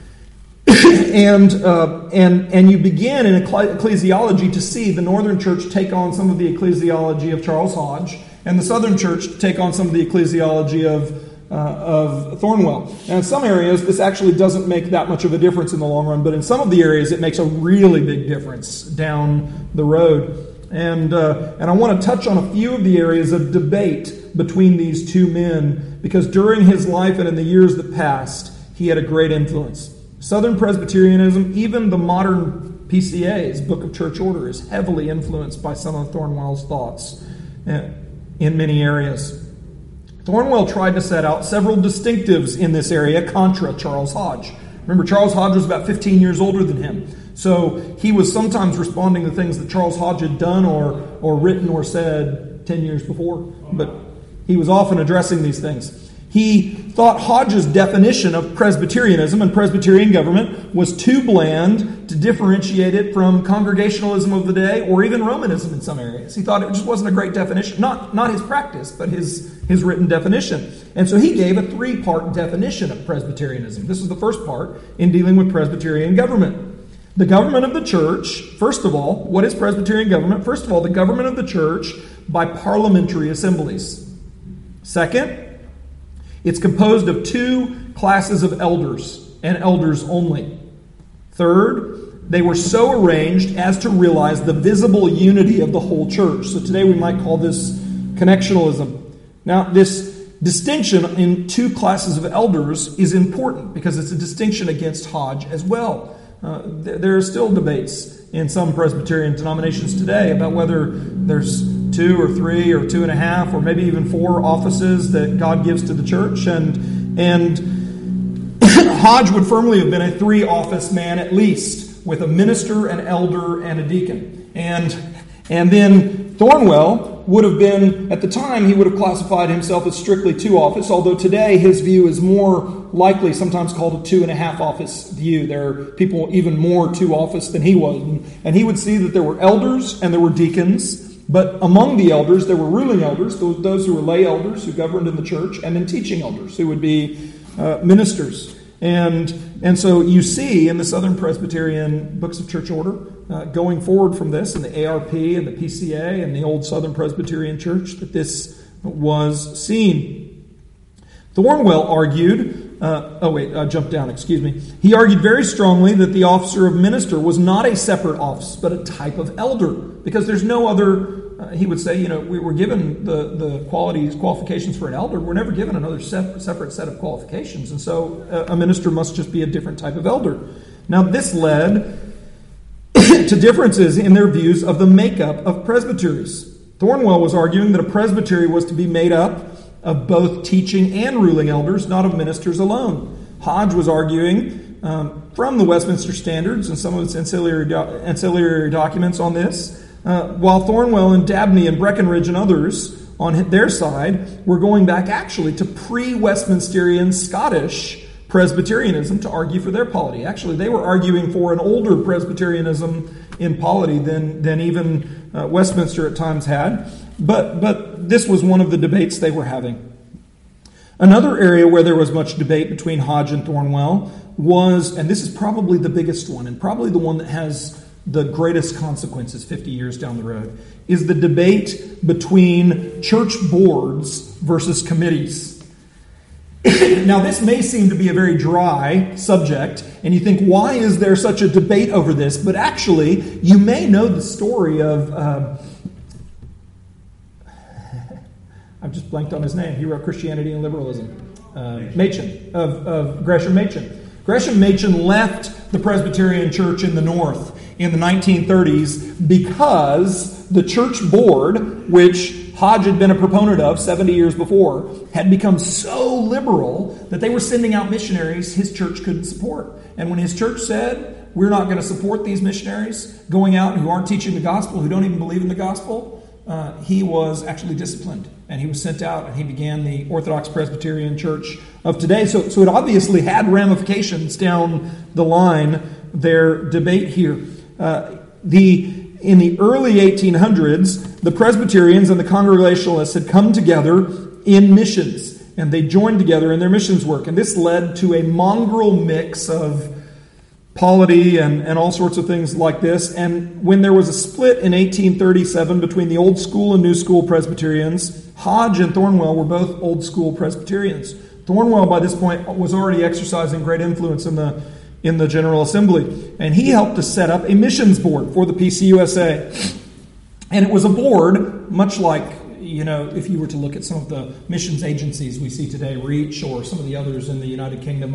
And you begin in ecclesiology to see the Northern Church take on some of the ecclesiology of Charles Hodge, and the Southern Church take on some of the ecclesiology of Thornwell. And in some areas, this actually doesn't make that much of a difference in the long run, but in some of the areas, it makes a really big difference down the road. And I want to touch on a few of the areas of debate between these two men, because during his life and in the years that passed, he had a great influence. Southern Presbyterianism, even the modern PCA's Book of Church Order, is heavily influenced by some of Thornwell's thoughts in many areas. Thornwell tried to set out several distinctives in this area contra Charles Hodge. Remember, Charles Hodge was about 15 years older than him. So he was sometimes responding to things that Charles Hodge had done or written or said 10 years before. But he was often addressing these things. He thought Hodge's definition of Presbyterianism and Presbyterian government was too bland to differentiate it from Congregationalism of the day or even Romanism in some areas. He thought it just wasn't a great definition. Not his practice, but his written definition. And so he gave a 3-part definition of Presbyterianism. This is the first part in dealing with Presbyterian government. The government of the church, first of all, what is Presbyterian government? First of all, the government of the church by parliamentary assemblies. Second, it's composed of 2 classes of elders, and elders only. Third, they were so arranged as to realize the visible unity of the whole church. So today we might call this connectionalism. Now, this distinction in 2 classes of elders is important because it's a distinction against Hodge as well. There are still debates in some Presbyterian denominations today about whether there's 2 or 3 or 2.5 or maybe even 4 offices that God gives to the church. And Hodge would firmly have been a 3-office man at least, with a minister, an elder, and a deacon. And then Thornwell would have been, at the time, he would have classified himself as strictly 2-office, although today his view is more likely sometimes called a 2.5-office view. There are people even more 2-office than he was. And he would see that there were elders and there were deacons, but among the elders, there were ruling elders, those who were lay elders who governed in the church, and then teaching elders who would be ministers. And so you see in the Southern Presbyterian Books of Church Order, going forward from this, in the ARP and the PCA and the old Southern Presbyterian Church, that this was seen. Thornwell argued, He argued very strongly that the officer of minister was not a separate office, but a type of elder, because there's no other, he would say, we were given the qualifications for an elder. We're never given another separate set of qualifications. And so a minister must just be a different type of elder. Now, this led to differences in their views of the makeup of presbyteries. Thornwell was arguing that a presbytery was to be made up of both teaching and ruling elders, not of ministers alone. Hodge was arguing from the Westminster Standards and some of its ancillary documents on this, while Thornwell and Dabney and Breckenridge and others on their side were going back actually to pre-Westminsterian Scottish Presbyterianism to argue for their polity. Actually, they were arguing for an older Presbyterianism in polity than even Westminster at times had. But this was one of the debates they were having. Another area where there was much debate between Hodge and Thornwell was, and this is probably the biggest one, and probably the one that has the greatest consequences 50 years down the road, is the debate between church boards versus committees. Now, this may seem to be a very dry subject, and you think, why is there such a debate over this? But actually, you may know the story of... I've just blanked on his name. He wrote Christianity and Liberalism. Machen, of Gresham Machen. Gresham Machen left the Presbyterian Church in the North in the 1930s because the church board, which Hodge had been a proponent of 70 years before, had become so liberal that they were sending out missionaries his church couldn't support. And when his church said, we're not going to support these missionaries going out who aren't teaching the gospel, who don't even believe in the gospel, he was actually disciplined. And he was sent out, and he began the Orthodox Presbyterian Church of today. So it obviously had ramifications down the line, their debate here. In the early 1800s, the Presbyterians and the Congregationalists had come together in missions, and they joined together in their missions work. And this led to a mongrel mix of polity and all sorts of things like this. And when there was a split in 1837 between the Old School and New School Presbyterians, Hodge and Thornwell were both Old School Presbyterians. Thornwell, by this point, was already exercising great influence in the General Assembly. And he helped to set up a missions board for the PCUSA. And it was a board, much like, if you were to look at some of the missions agencies we see today, REACH, or some of the others in the United Kingdom,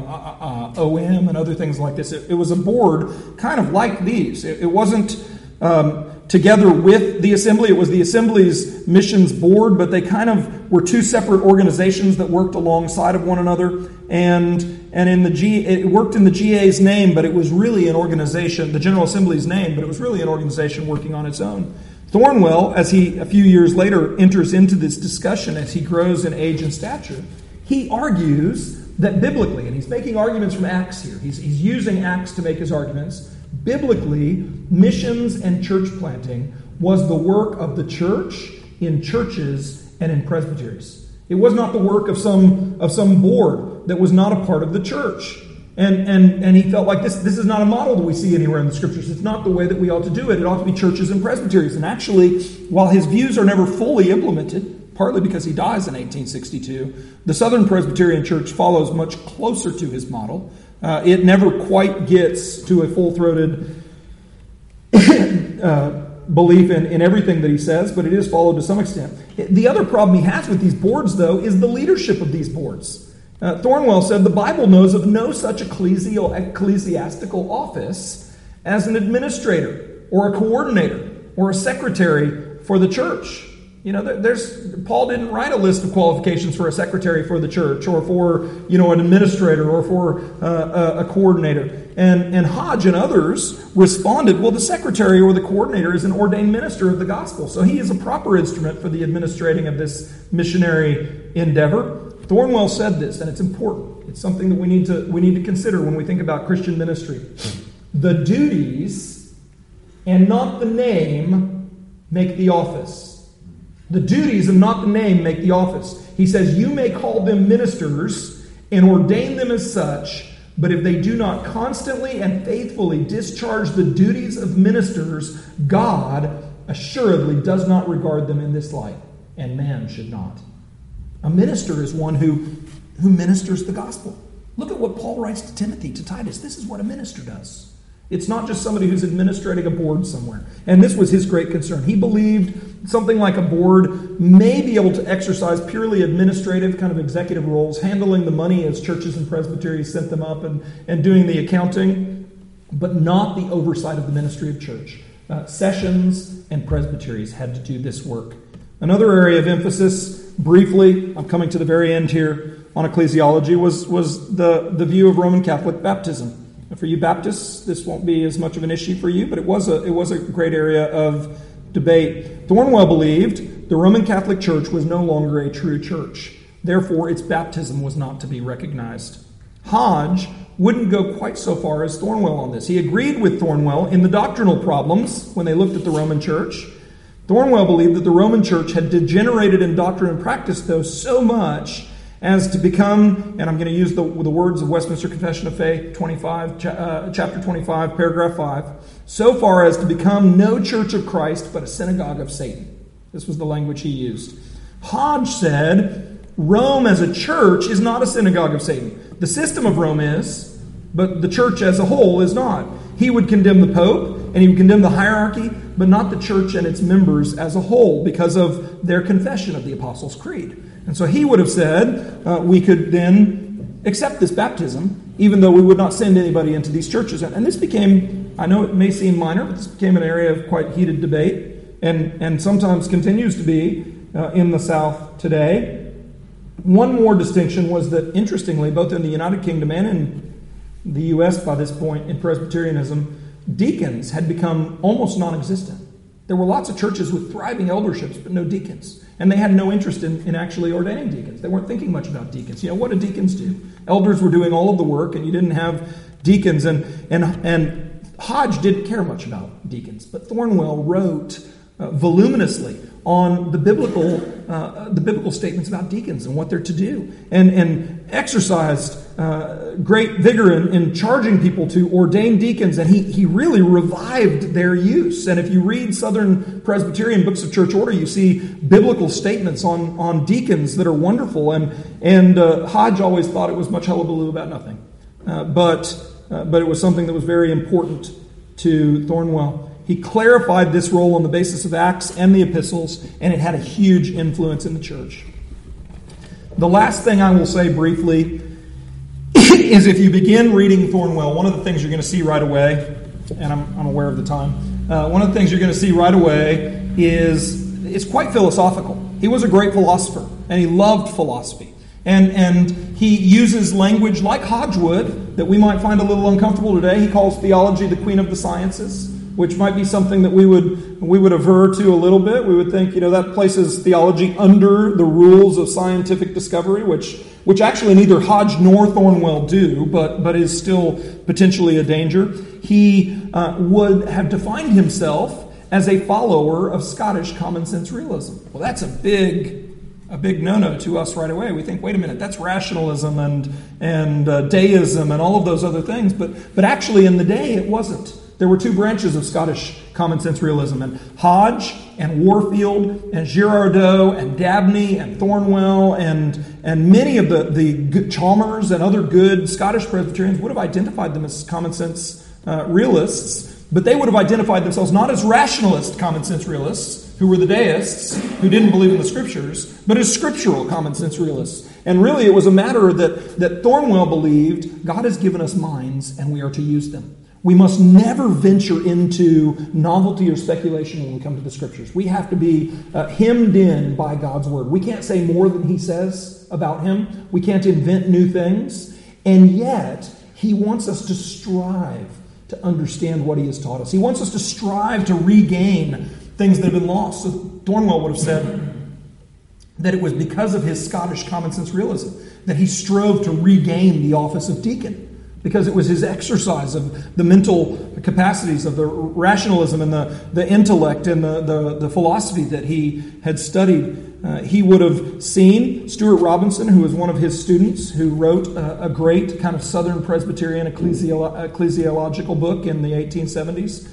OM, and other things like this. It was a board kind of like these. It wasn't together with the assembly. It was the assembly's missions board, but they kind of were two separate organizations that worked alongside of one another. And in it worked in the GA's name, but it was really an organization, the General Assembly's name, but it was really an organization working on its own. Thornwell, as he a few years later enters into this discussion as he grows in age and stature, he argues that biblically, and he's making arguments from Acts here, he's using Acts to make his arguments, biblically, missions and church planting was the work of the church in churches and in presbyteries. It was not the work of some board that was not a part of the church. And he felt like this is not a model that we see anywhere in the Scriptures. It's not the way that we ought to do it. It ought to be churches and presbyteries. And actually, while his views are never fully implemented, partly because he dies in 1862, the Southern Presbyterian Church follows much closer to his model. It never quite gets to a full-throated belief in everything that he says, but it is followed to some extent. The other problem he has with these boards, though, is the leadership of these boards. Thornwell said the Bible knows of no such ecclesiastical office as an administrator or a coordinator or a secretary for the church. You know, Paul didn't write a list of qualifications for a secretary for the church or for, an administrator or for a coordinator. And Hodge and others responded, well, the secretary or the coordinator is an ordained minister of the gospel. So he is a proper instrument for the administrating of this missionary endeavor. Thornwell said this, and it's important. It's something that we need to consider when we think about Christian ministry. The duties and not the name make the office. The duties and not the name make the office. He says, you may call them ministers and ordain them as such, but if they do not constantly and faithfully discharge the duties of ministers, God assuredly does not regard them in this light, and man should not. A minister is one who ministers the gospel. Look at what Paul writes to Timothy, to Titus. This is what a minister does. It's not just somebody who's administrating a board somewhere. And this was his great concern. He believed something like a board may be able to exercise purely administrative kind of executive roles, handling the money as churches and presbyteries sent them up and doing the accounting, but not the oversight of the ministry of church. Sessions and presbyteries had to do this work. Another area of emphasis, briefly, I'm coming to the very end here, on ecclesiology was the view of Roman Catholic baptism. And for you Baptists, this won't be as much of an issue for you, but it was a great area of debate. Thornwell believed the Roman Catholic Church was no longer a true church. Therefore, its baptism was not to be recognized. Hodge wouldn't go quite so far as Thornwell on this. He agreed with Thornwell in the doctrinal problems when they looked at the Roman Church. Thornwell believed that the Roman Church had degenerated in doctrine and practice, though, so much as to become, and I'm going to use the words of Westminster Confession of Faith, chapter 25, paragraph 5, so far as to become no church of Christ, but a synagogue of Satan. This was the language he used. Hodge said, Rome as a church is not a synagogue of Satan. The system of Rome is, but the church as a whole is not. He would condemn the Pope, and he would condemn the hierarchy, but not the church and its members as a whole because of their confession of the Apostles' Creed. And so he would have said we could then accept this baptism, even though we would not send anybody into these churches. And this became, I know it may seem minor, but this became an area of quite heated debate and sometimes continues to be in the South today. One more distinction was that, interestingly, both in the United Kingdom and in the U.S. by this point in Presbyterianism, deacons had become almost non-existent. There were lots of churches with thriving elderships, but no deacons. And they had no interest in actually ordaining deacons. They weren't thinking much about deacons. You know, what did deacons do? Elders were doing all of the work, and you didn't have deacons. And Hodge didn't care much about deacons. But Thornwell wrote voluminously on the biblical statements about deacons and what they're to do, and exercised great vigor in charging people to ordain deacons, and he really revived their use. And if you read Southern Presbyterian books of church order, you see biblical statements on deacons that are wonderful, and Hodge always thought it was much hullabaloo about nothing. But it was something that was very important to Thornwell. He clarified this role on the basis of Acts and the epistles, and it had a huge influence in the church. The last thing I will say briefly is if you begin reading Thornwell, one of the things you're going to see right away, and I'm aware of the time, one of the things you're going to see right away is it's quite philosophical. He was a great philosopher, and he loved philosophy. And he uses language like Hodge would that we might find a little uncomfortable today. He calls theology the queen of the sciences, which might be something that we would aver to a little bit. We would think, that places theology under the rules of scientific discovery, which actually neither Hodge nor Thornwell do, but is still potentially a danger. He would have defined himself as a follower of Scottish common sense realism. Well, that's a big no-no to us right away. We think, wait a minute, that's rationalism and deism and all of those other things. But actually in the day it wasn't. There were two branches of Scottish common sense realism, and Hodge and Warfield and Girardot and Dabney and Thornwell and many of the Chalmers and other good Scottish Presbyterians would have identified them as common sense realists, but they would have identified themselves not as rationalist common sense realists, who were the deists, who didn't believe in the Scriptures, but as scriptural common sense realists. And really it was a matter that Thornwell believed God has given us minds and we are to use them. We must never venture into novelty or speculation when we come to the Scriptures. We have to be hemmed in by God's Word. We can't say more than He says about Him. We can't invent new things. And yet, He wants us to strive to understand what He has taught us. He wants us to strive to regain things that have been lost. So Thornwell would have said that it was because of his Scottish common sense realism that he strove to regain the office of deacon. Because it was his exercise of the mental capacities of the rationalism and the intellect and the philosophy that he had studied. He would have seen Stuart Robinson, who was one of his students, who wrote a great kind of Southern Presbyterian ecclesiological book in the 1870s,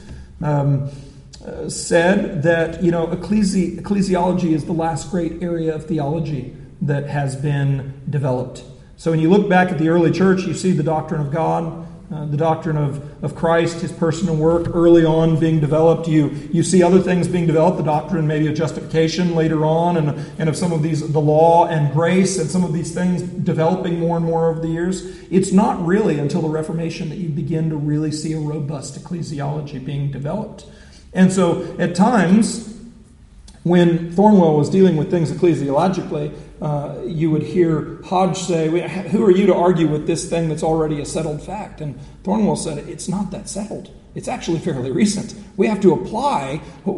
said that, ecclesiology is the last great area of theology that has been developed. So when you look back at the early church, you see the doctrine of God, the doctrine of Christ, His person and work early on being developed. You see other things being developed, the doctrine maybe of justification later on, and of some of these, the law and grace, and some of these things developing more and more over the years. It's not really until the Reformation that you begin to really see a robust ecclesiology being developed. And so at times, when Thornwell was dealing with things ecclesiologically, you would hear Hodge say, who are you to argue with this thing that's already a settled fact? And Thornwell said, it's not that settled. It's actually fairly recent. We have to apply,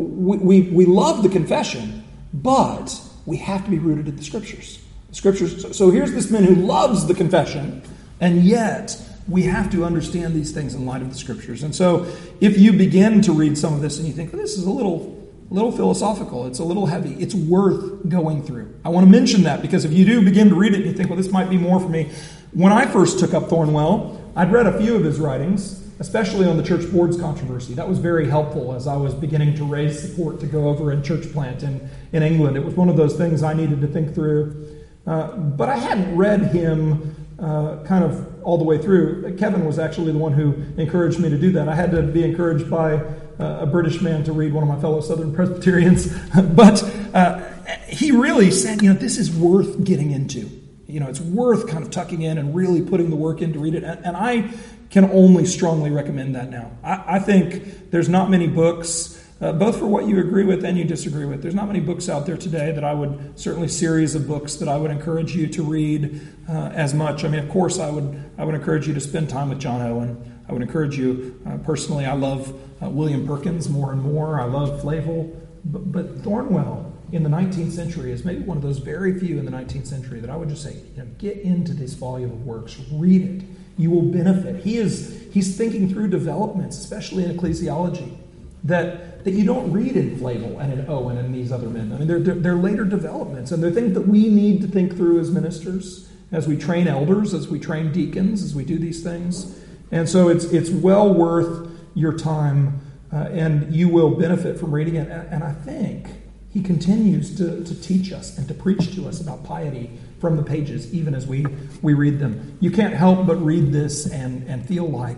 we love the confession, but we have to be rooted in the Scriptures. So here's this man who loves the confession, and yet we have to understand these things in light of the Scriptures. And so if you begin to read some of this and you think, well, this is a little philosophical, it's a little heavy, it's worth going through. I want to mention that because if you do begin to read it and you think, well, this might be more for me. When I first took up Thornwell, I'd read a few of his writings, especially on the church boards controversy. That was very helpful as I was beginning to raise support to go over and church plant in England. It was one of those things I needed to think through. But I hadn't read him kind of all the way through. Kevin was actually the one who encouraged me to do that. I had to be encouraged by a British man to read one of my fellow Southern Presbyterians. But he really said, this is worth getting into. It's worth kind of tucking in and really putting the work in to read it. And I can only strongly recommend that now. I think there's not many books, both for what you agree with and you disagree with. There's not many books out there today that I would, certainly series of books that I would encourage you to read as much. I mean, of course, I would encourage you to spend time with John Owen. I would encourage you, personally, I love William Perkins more and more. I love Flavel. But Thornwell in the 19th century is maybe one of those very few in the 19th century that I would just say, get into this volume of works, read it. You will benefit. He's thinking through developments, especially in ecclesiology, that you don't read in Flavel and in Owen and these other men. I mean, they're later developments, and they're things that we need to think through as ministers, as we train elders, as we train deacons, as we do these things. And so it's well worth your time, and you will benefit from reading it. And I think he continues to teach us and to preach to us about piety from the pages, even as we read them. You can't help but read this and feel like,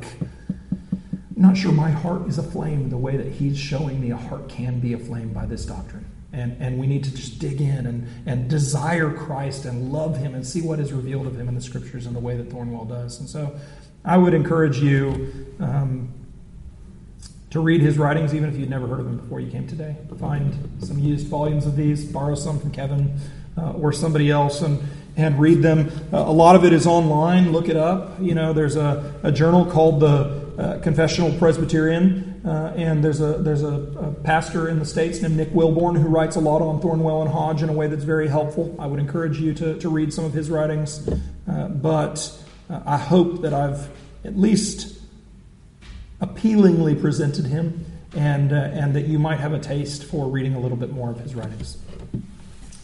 I'm not sure my heart is aflame the way that he's showing me a heart can be aflamed by this doctrine. And we need to just dig in and desire Christ and love Him and see what is revealed of Him in the Scriptures in the way that Thornwell does. And so I would encourage you to read his writings, even if you'd never heard of them before you came today. Find some used volumes of these, borrow some from Kevin or somebody else, and read them. A lot of it is online. Look it up. There's a journal called the Confessional Presbyterian, and there's a pastor in the States named Nick Wilborn who writes a lot on Thornwell and Hodge in a way that's very helpful. I would encourage you to read some of his writings, but I hope that I've at least appealingly presented him, and that you might have a taste for reading a little bit more of his writings.